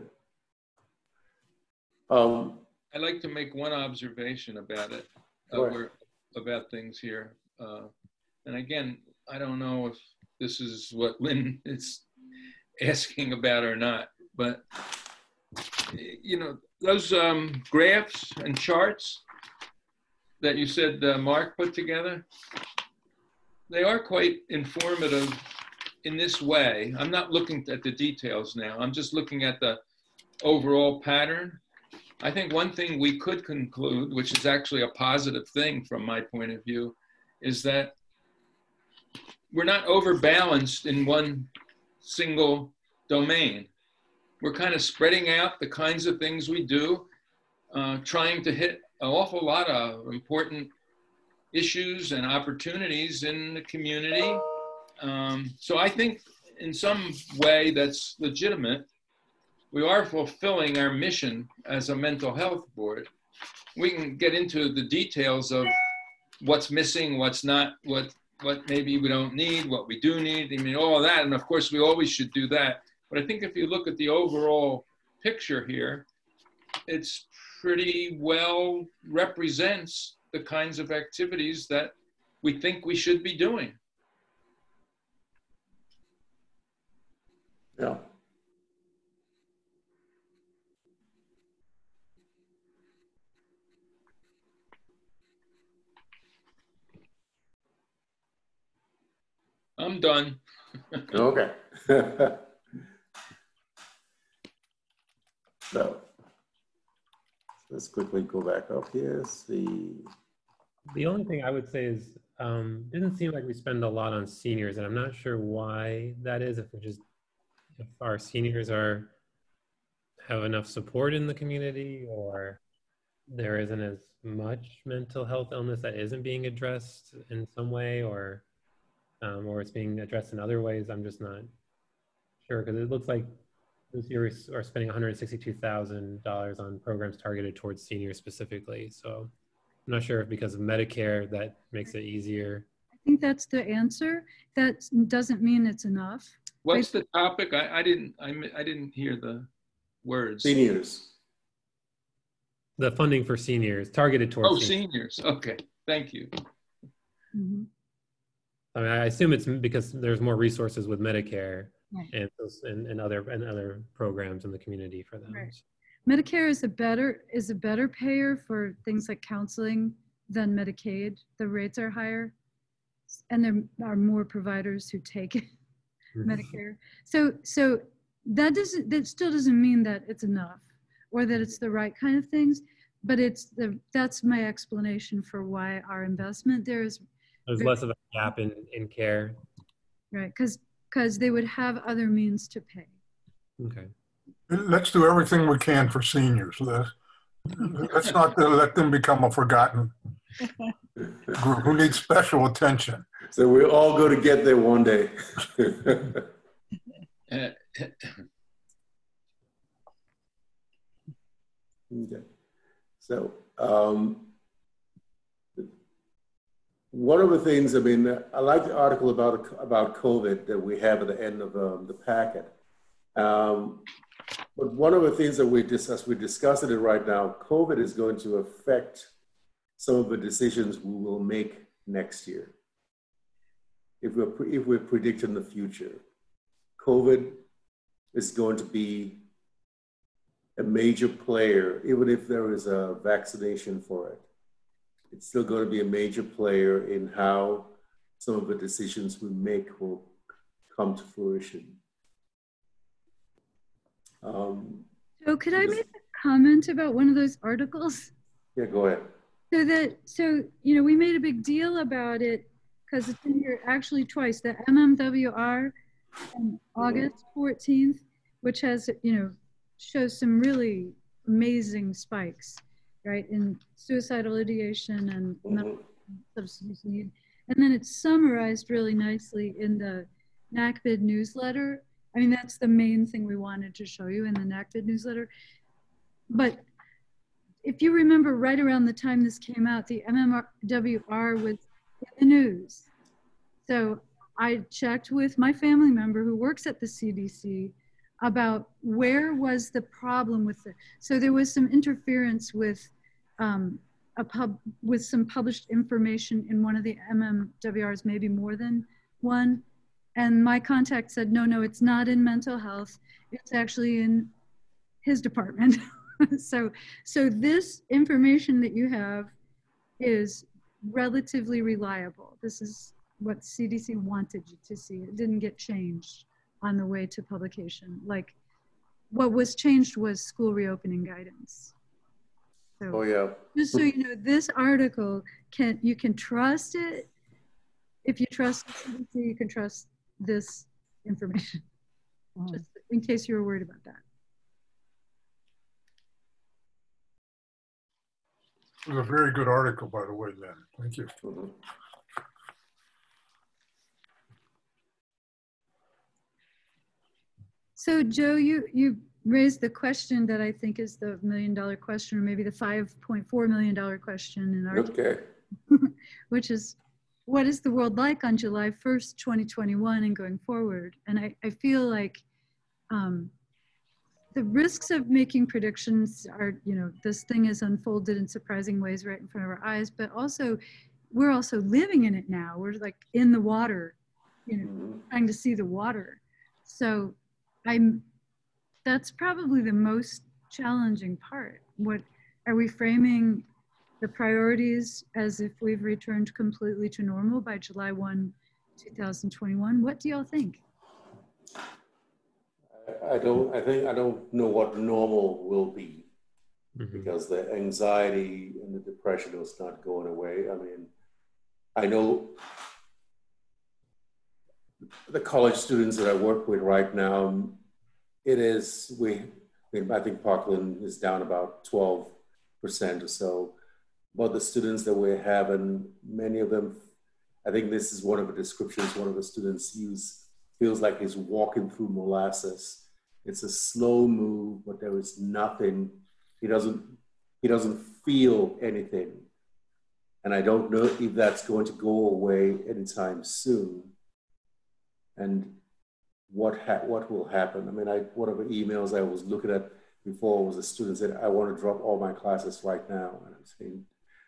I'd like to make one observation about it, Sure. about things here. And again, I don't know if this is what Lynn is asking about or not, but you know, those graphs and charts that you said Mark put together, they are quite informative in this way. I'm not looking at the details now. I'm just looking at the overall pattern. I think one thing we could conclude, which is actually a positive thing from my point of view, is that we're not overbalanced in one single domain. We're kind of spreading out the kinds of things we do, trying to hit an awful lot of important issues and opportunities in the community. So I think in some way that's legitimate. We are fulfilling our mission as a mental health board. We can get into the details of what's missing, what's not, what maybe we don't need, what we do need. I mean, all of that. And of course, we always should do that. But I think if you look at the overall picture here, it's pretty well represents the kinds of activities that we think we should be doing. Yeah. I'm done. Okay. So let's quickly go back up here. See. The only thing I would say is, didn't seem like we spend a lot on seniors, and I'm not sure why that is. If our seniors have enough support in the community, or there isn't as much mental health illness that isn't being addressed in some way, or it's being addressed in other ways. I'm just not sure, because it looks like this year we are spending $162,000 on programs targeted towards seniors specifically. So I'm not sure if because of Medicare that makes it easier. I think that's the answer. That doesn't mean it's enough. What's the topic? I didn't hear the words. Seniors. The funding for seniors, targeted towards seniors. Okay, thank you. Mm-hmm. I mean, I assume it's because there's more resources with Medicare, right, and other programs in the community for them. Right. Medicare is a better payer for things like counseling than Medicaid. The rates are higher, and there are more providers who take it. Medicare. So that still doesn't mean that it's enough or that it's the right kind of things, but that's my explanation for why our investment there's less of a gap in care. Right, because they would have other means to pay. Okay. Let's do everything we can for seniors. Let's not let them become a forgotten group who needs special attention. So we're all going to get there one day. Okay. So one of the things, I mean, I like the article about COVID that we have at the end of the packet. But one of the things that we're discussing it right now, COVID is going to affect some of the decisions we will make next year. If we're predicting the future, COVID is going to be a major player, even if there is a vaccination for it. It's still going to be a major player in how some of the decisions we make will come to fruition. So could I make a comment about one of those articles? Yeah, go ahead. So we made a big deal about it because it's in here actually twice. The MMWR on August 14th, which has, shows some really amazing spikes, right, in suicidal ideation and mental substance need. And then it's summarized really nicely in the NACBID newsletter. I mean, that's the main thing we wanted to show you in the NACBID newsletter. But if you remember, right around the time this came out, the MMWR was in the news. So I checked with my family member who works at the CDC about where was the problem with it. So there was some interference with with some published information in one of the MMWRs, maybe more than one. And my contact said, no, it's not in mental health. It's actually in his department. So this information that you have is relatively reliable. This is what CDC wanted you to see. It didn't get changed on the way to publication. Like, what was changed was school reopening guidance. So, oh yeah. Just so you know, this article, you can trust it. If you trust CDC, you can trust this information. Just in case you were worried about that. It was a very good article, by the way, Lynn. Thank you. So Joe, you raised the question that I think is the $1 million question, or maybe the $5.4 million question in our which is, what is the world like on July 1st, 2021 and going forward? And I feel like the risks of making predictions are, this thing is unfolded in surprising ways right in front of our eyes, but also we're also living in it now. We're like in the water, trying to see the water. So that's probably the most challenging part. What are we framing the priorities as if we've returned completely to normal by July 1, 2021? What do y'all think? I don't know what normal will be, because the anxiety and the depression is not going away. I mean, I know the college students that I work with right now, I think Parkland is down about 12% or so. But the students that we're having, many of them, I think this is one of the descriptions one of the students feels like he's walking through molasses. It's a slow move, but there is nothing. He doesn't feel anything. And I don't know if that's going to go away anytime soon. And what will happen? I mean, one of the emails I was looking at before was a student said, I want to drop all my classes right now. And I'm saying,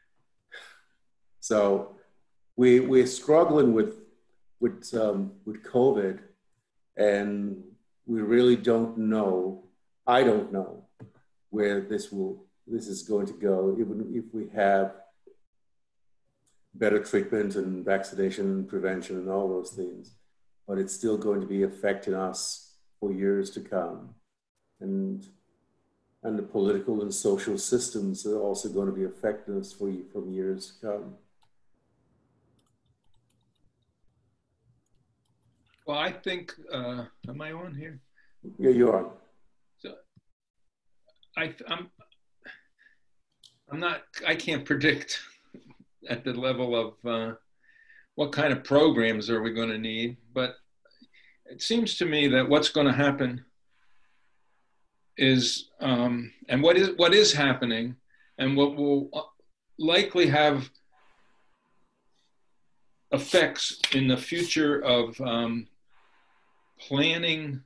so we're struggling with COVID, and we really don't know. I don't know where this is going to go, even if we have better treatment and vaccination and prevention and all those things. But it's still going to be affecting us for years to come. And the political and social systems are also going to be affecting us from years to come. Well, I think, am I on here? Yeah, you are. So I can't predict at the level of what kind of programs are we going to need, but it seems to me that what's going to happen is, and what is happening, and what will likely have effects in the future of planning,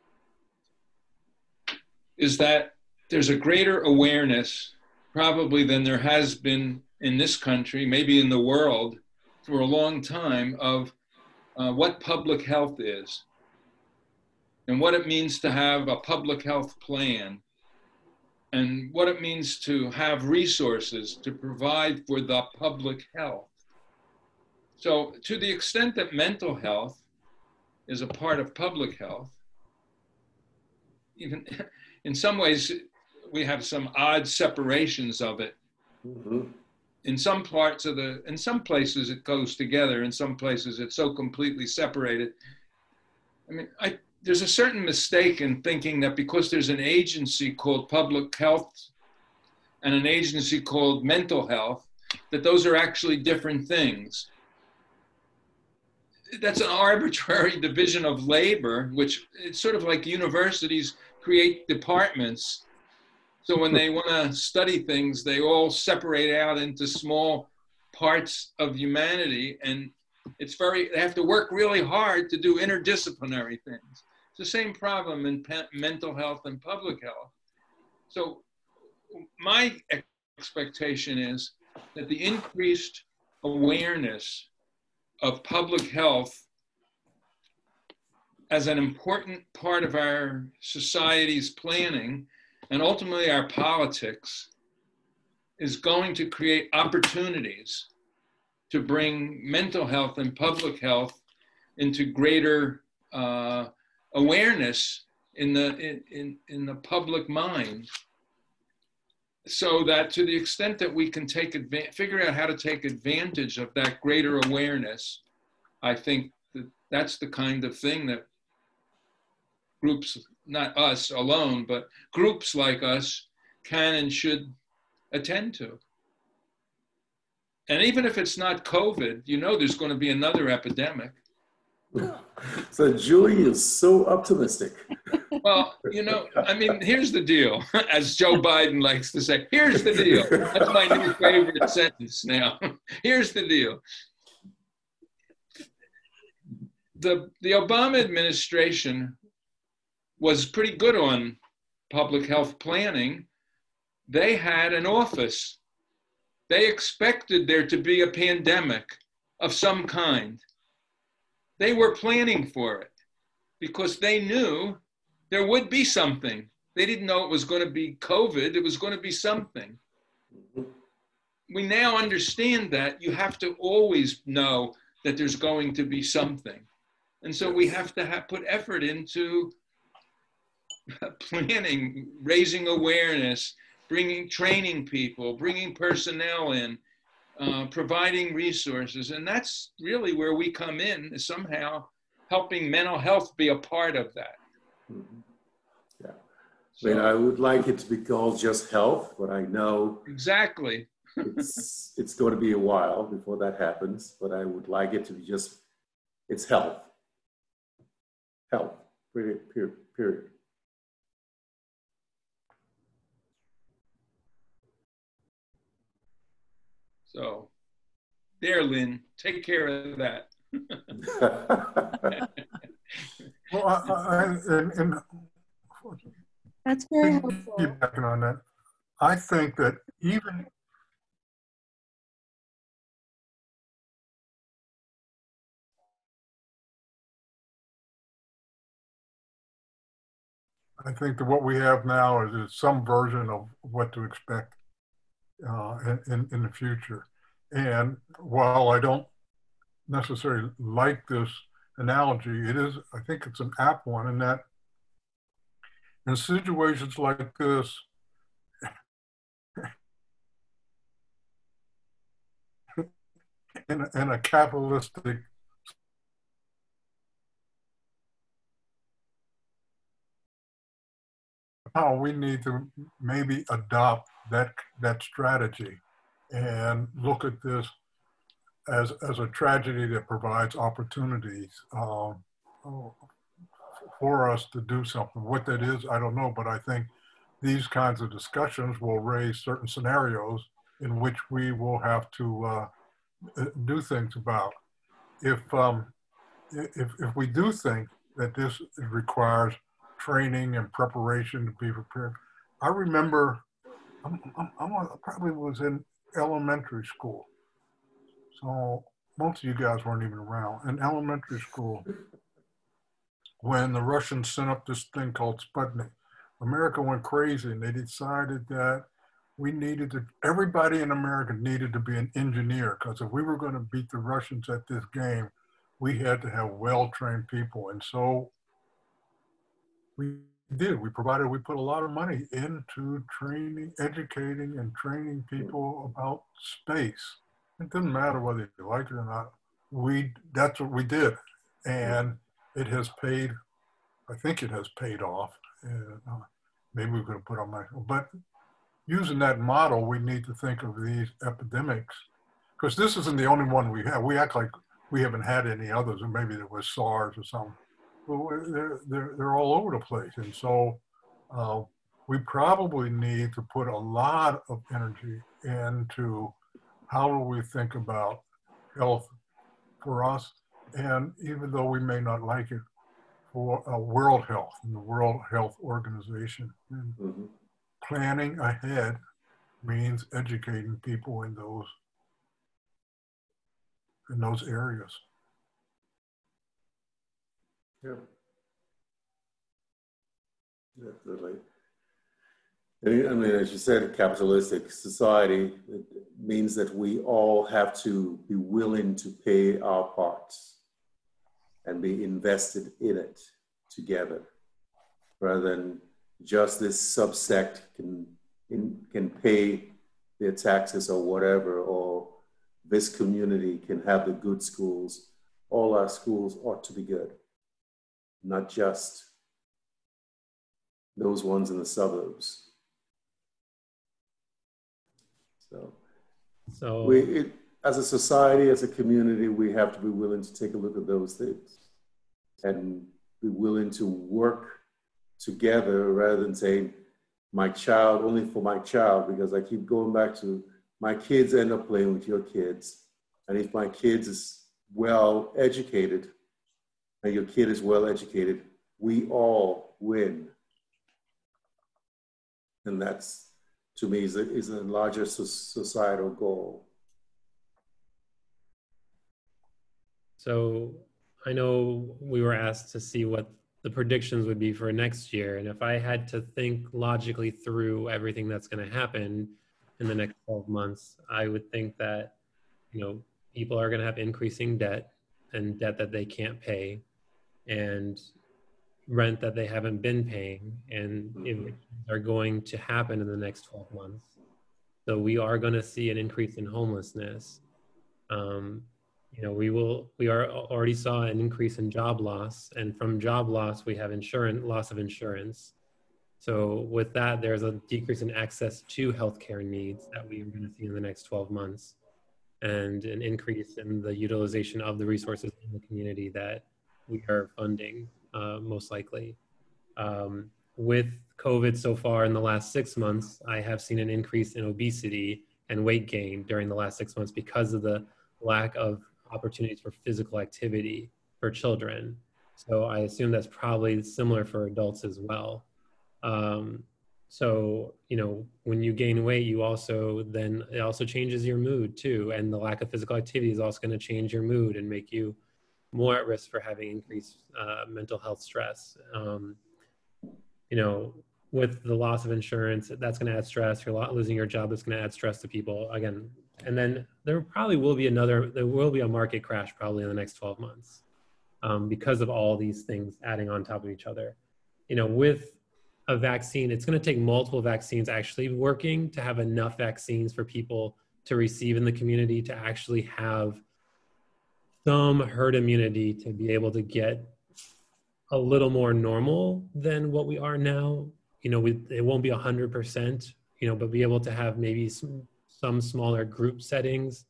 is that there's a greater awareness probably than there has been in this country, maybe in the world, for a long time, of what public health is and what it means to have a public health plan and what it means to have resources to provide for the public health. So to the extent that mental health is a part of public health, even in some ways we have some odd separations of it. Mm-hmm. In some places it goes together, in some places it's so completely separated. I mean, there's a certain mistake in thinking that because there's an agency called public health and an agency called mental health, that those are actually different things. That's an arbitrary division of labor, which it's sort of like universities create departments So when they want to study things, they all separate out into small parts of humanity, and they have to work really hard to do interdisciplinary things. It's the same problem in mental health and public health. So my expectation is that the increased awareness of public health as an important part of our society's planning and ultimately our politics is going to create opportunities to bring mental health and public health into greater awareness in the public mind, so that to the extent that we can figure out how to take advantage of that greater awareness, I think that's the kind of thing that groups, not us alone, but groups like us can and should attend to. And even if it's not COVID, there's going to be another epidemic. So Julie is so optimistic. Well, here's the deal, as Joe Biden likes to say, here's the deal. That's my new favorite sentence now. Here's the deal. The Obama administration was pretty good on public health planning. They had an office. They expected there to be a pandemic of some kind. They were planning for it because they knew there would be something. They didn't know it was going to be COVID. It was going to be something. We now understand that you have to always know that there's going to be something. And so we have to put effort into planning, raising awareness, training people, bringing personnel in, providing resources. And that's really where we come in, is somehow helping mental health be a part of that. Mm-hmm. Yeah. So, I would like it to be called just health, but I know exactly it's going to be a while before that happens, but I would like it to be it's health. Health, period. So, there, Lynn, take care of that. Well, that's very helpful. Piggybacking on that, I think that I think that what we have now is some version of what to expect in the future. And while I don't necessarily like this analogy, I think it's an apt one, in that in situations like this, in a capitalistic how we need to maybe adopt that strategy and look at this as a tragedy that provides opportunities for us to do something. What that is, I don't know, but I think these kinds of discussions will raise certain scenarios in which we will have to do things about. If we do think that this requires training and preparation to be prepared, I remember I probably was in elementary school, so most of you guys weren't even around. In elementary school, when the Russians sent up this thing called Sputnik, America went crazy, and they decided that everybody in America needed to be an engineer, because if we were going to beat the Russians at this game, we had to have well-trained people. And so we did. We put a lot of money into educating and training people about space. It didn't matter whether you like it or not. That's what we did. And it has paid, I think it has paid off. Maybe we're going to put on but using that model, we need to think of these epidemics, because this isn't the only one we have. We act like we haven't had any others, or maybe there was SARS or something. Well, they're all over the place. And so we probably need to put a lot of energy into how do we think about health for us, and even though we may not like it, for world health and the World Health Organization. And planning ahead means educating people in those areas. Yeah. Definitely. I mean, as you said, a capitalistic society, it means that we all have to be willing to pay our parts and be invested in it together, rather than just this subsect can pay their taxes or whatever, or this community can have the good schools. All our schools ought to be good, not just those ones in the suburbs. So as a society, as a community, we have to be willing to take a look at those things and be willing to work together rather than saying, my child, only for my child, because I keep going back to my kids end up playing with your kids. And if my kids is well educated and your kid is well educated, we all win. And that's, to me, is a larger societal goal. So I know we were asked to see what the predictions would be for next year. And if I had to think logically through everything that's going to happen in the next 12 months, I would think that, people are going to have increasing debt, and debt that they can't pay, and rent that they haven't been paying, and evictions are going to happen in the next 12 months. So we are going to see an increase in homelessness. We already saw an increase in job loss, and from job loss, we have loss of insurance. So with that, there's a decrease in access to healthcare needs that we are going to see in the next 12 months, and an increase in the utilization of the resources in the community that we are funding, most likely. With COVID so far in the last 6 months, I have seen an increase in obesity and weight gain during the last 6 months because of the lack of opportunities for physical activity for children. So I assume that's probably similar for adults as well. So, when you gain weight, it also changes your mood too. And the lack of physical activity is also going to change your mood and make you more at risk for having increased mental health stress. With the loss of insurance, that's going to add stress. You're losing your job, that's going to add stress to people again. And then there will be a market crash probably in the next 12 months because of all these things adding on top of each other. With a vaccine, it's going to take multiple vaccines actually working to have enough vaccines for people to receive in the community to actually have some herd immunity to be able to get a little more normal than what we are now. It won't be 100%, but be able to have maybe some smaller group settings.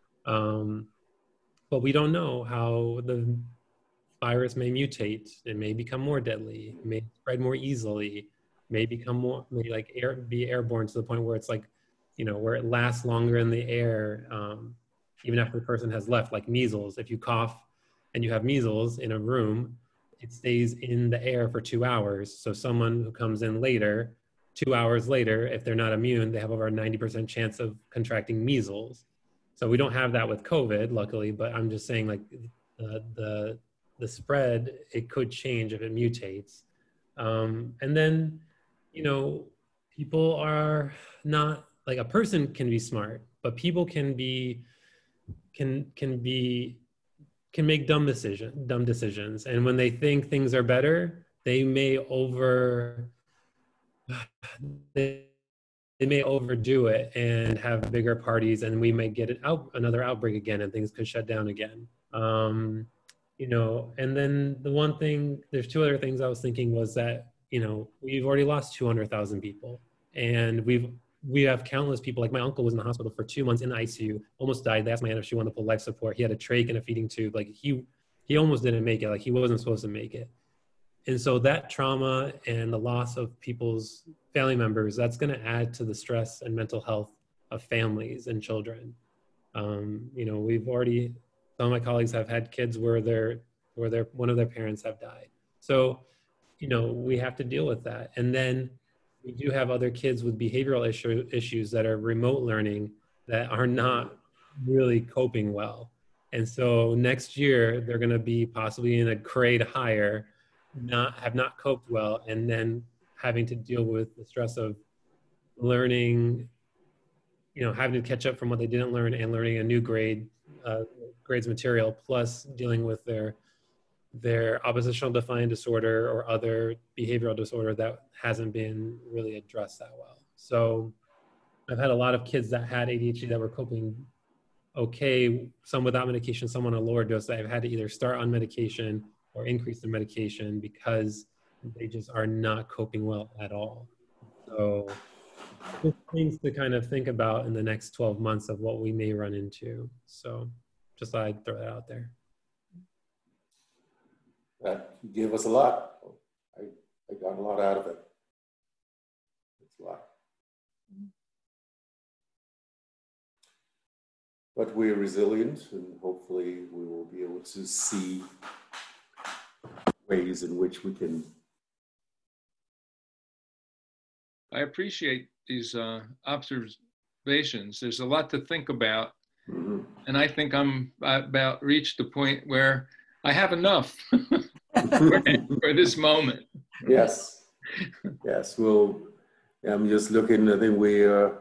But we don't know how the virus may mutate. It may become more deadly. It may spread more easily. May become be airborne to the point where it's where it lasts longer in the air, even after the person has left, like measles. If you cough and you have measles in a room, it stays in the air for 2 hours. So someone who comes in later, 2 hours later, if they're not immune, they have over a 90% chance of contracting measles. So we don't have that with COVID, luckily, but I'm just saying the spread, it could change if it mutates. And then, people are not, a person can be smart, but people can make dumb decisions. And when they think things are better, they may overdo it and have bigger parties, and we may get another outbreak again, and things could shut down again. And then there's two other things I was thinking was that, we've already lost 200,000 people, and we have countless people. Like my uncle was in the hospital for 2 months in the ICU, almost died. They asked my aunt if she wanted to pull life support. He had a trach and a feeding tube. He almost didn't make it. He wasn't supposed to make it. And so that trauma and the loss of people's family members, that's going to add to the stress and mental health of families and children. You know, we've already, some of my colleagues have had kids where one of their parents have died. So, you know, we have to deal with that. And then we do have other kids with behavioral issues that are remote learning that are not really coping well. And so next year, they're going to be possibly in a grade higher, have not coped well, and then having to deal with the stress of learning, you know, having to catch up from what they didn't learn and learning a new grades material, plus dealing with their oppositional defiant disorder or other behavioral disorder that hasn't been really addressed that well. So I've had a lot of kids that had ADHD that were coping okay, some without medication, some on a lower dose, that I've had to either start on medication or increase their medication because they just are not coping well at all. So just things to kind of think about in the next 12 months of what we may run into. So just thought I'd throw that out there. That gave us a lot. I got a lot out of it. It's a lot. But we're resilient, and hopefully we will be able to see ways in which we can. I appreciate these observations. There's a lot to think about. Mm-hmm. And I think I'm about reached the point where I have enough for this moment. Yes. Yes. Well, I'm just looking, I think we are.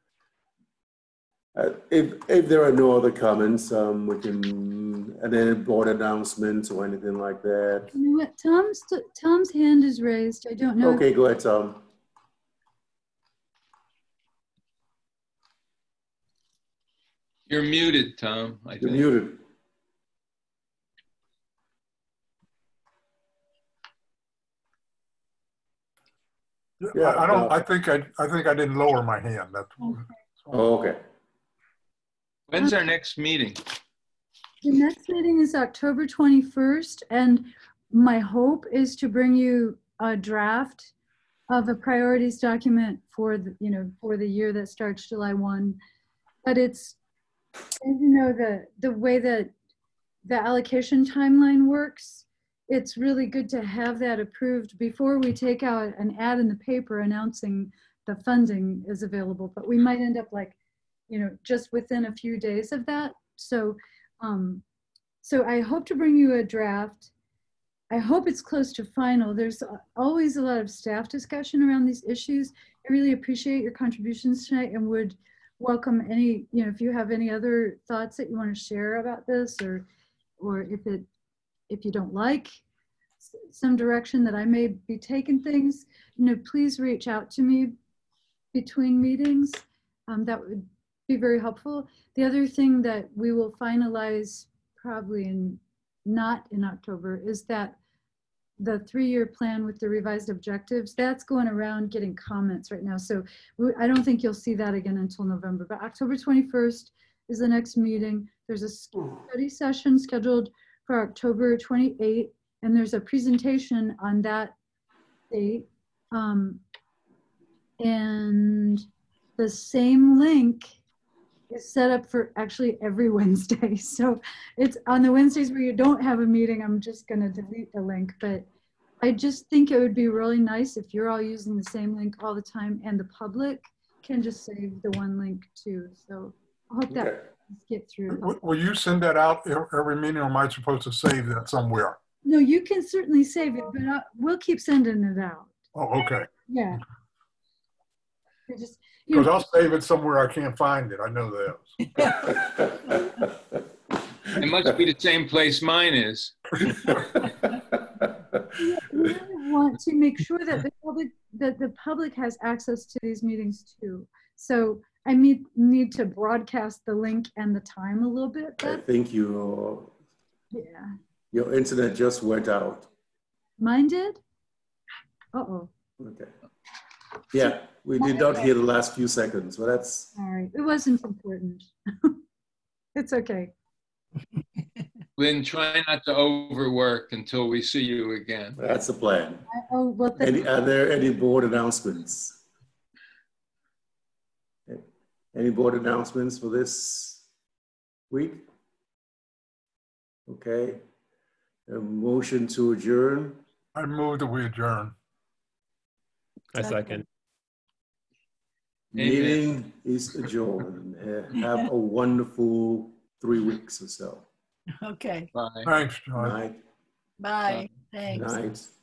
If there are no other comments, we can, and then board announcements or anything like that. You know what? Tom's hand is raised. I don't know. Okay, go ahead, Tom. You're muted, Tom. I think. You're muted. Yeah, I think I didn't lower my hand. That's. Okay. Oh, okay. When's our next meeting? The next meeting is October 21st, and my hope is to bring you a draft of a priorities document for the, for the year that starts July 1. But it's, as you know, the way that the allocation timeline works, it's really good to have that approved before we take out an ad in the paper announcing the funding is available. But we might end up like, just within a few days of that. So, so I hope to bring you a draft. I hope it's close to final. There's always a lot of staff discussion around these issues. I really appreciate your contributions tonight and would welcome any, if you have any other thoughts that you want to share about this, or if you don't like some direction that I may be taking things, please reach out to me between meetings. That would be very helpful. The other thing that we will finalize probably not in October is that the 3-year plan with the revised objectives, that's going around getting comments right now. So I don't think you'll see that again until November, but October 21st is the next meeting. There's a study session scheduled for October 28th, and there's a presentation on that date. And the same link is set up for actually every Wednesday. So it's on the Wednesdays where you don't have a meeting, I'm just gonna delete the link. But I just think it would be really nice if you're all using the same link all the time and the public can just save the one link too. So I hope that get through. Will you send that out every meeting, or am I supposed to save that somewhere? No, you can certainly save it, but we'll keep sending it out. Oh, okay. Yeah. Because I'll save it somewhere I can't find it. I know that. It must be the same place mine is. We really want to make sure that the public has access to these meetings too. So I need to broadcast the link and the time a little bit. I think your internet just went out. Mine did? Uh-oh. Okay. Yeah, we did not hear the last few seconds, but that's... All right, it wasn't important. It's okay. Lynn, try not to overwork until we see you again. That's the plan. Oh, well, Are there any board announcements? Any board announcements for this week? Okay. A motion to adjourn. I move that we adjourn. I second. Meeting is adjourned. Have a wonderful 3 weeks or so. Okay, Bye. Thanks, John. Night. bye, thanks. Night.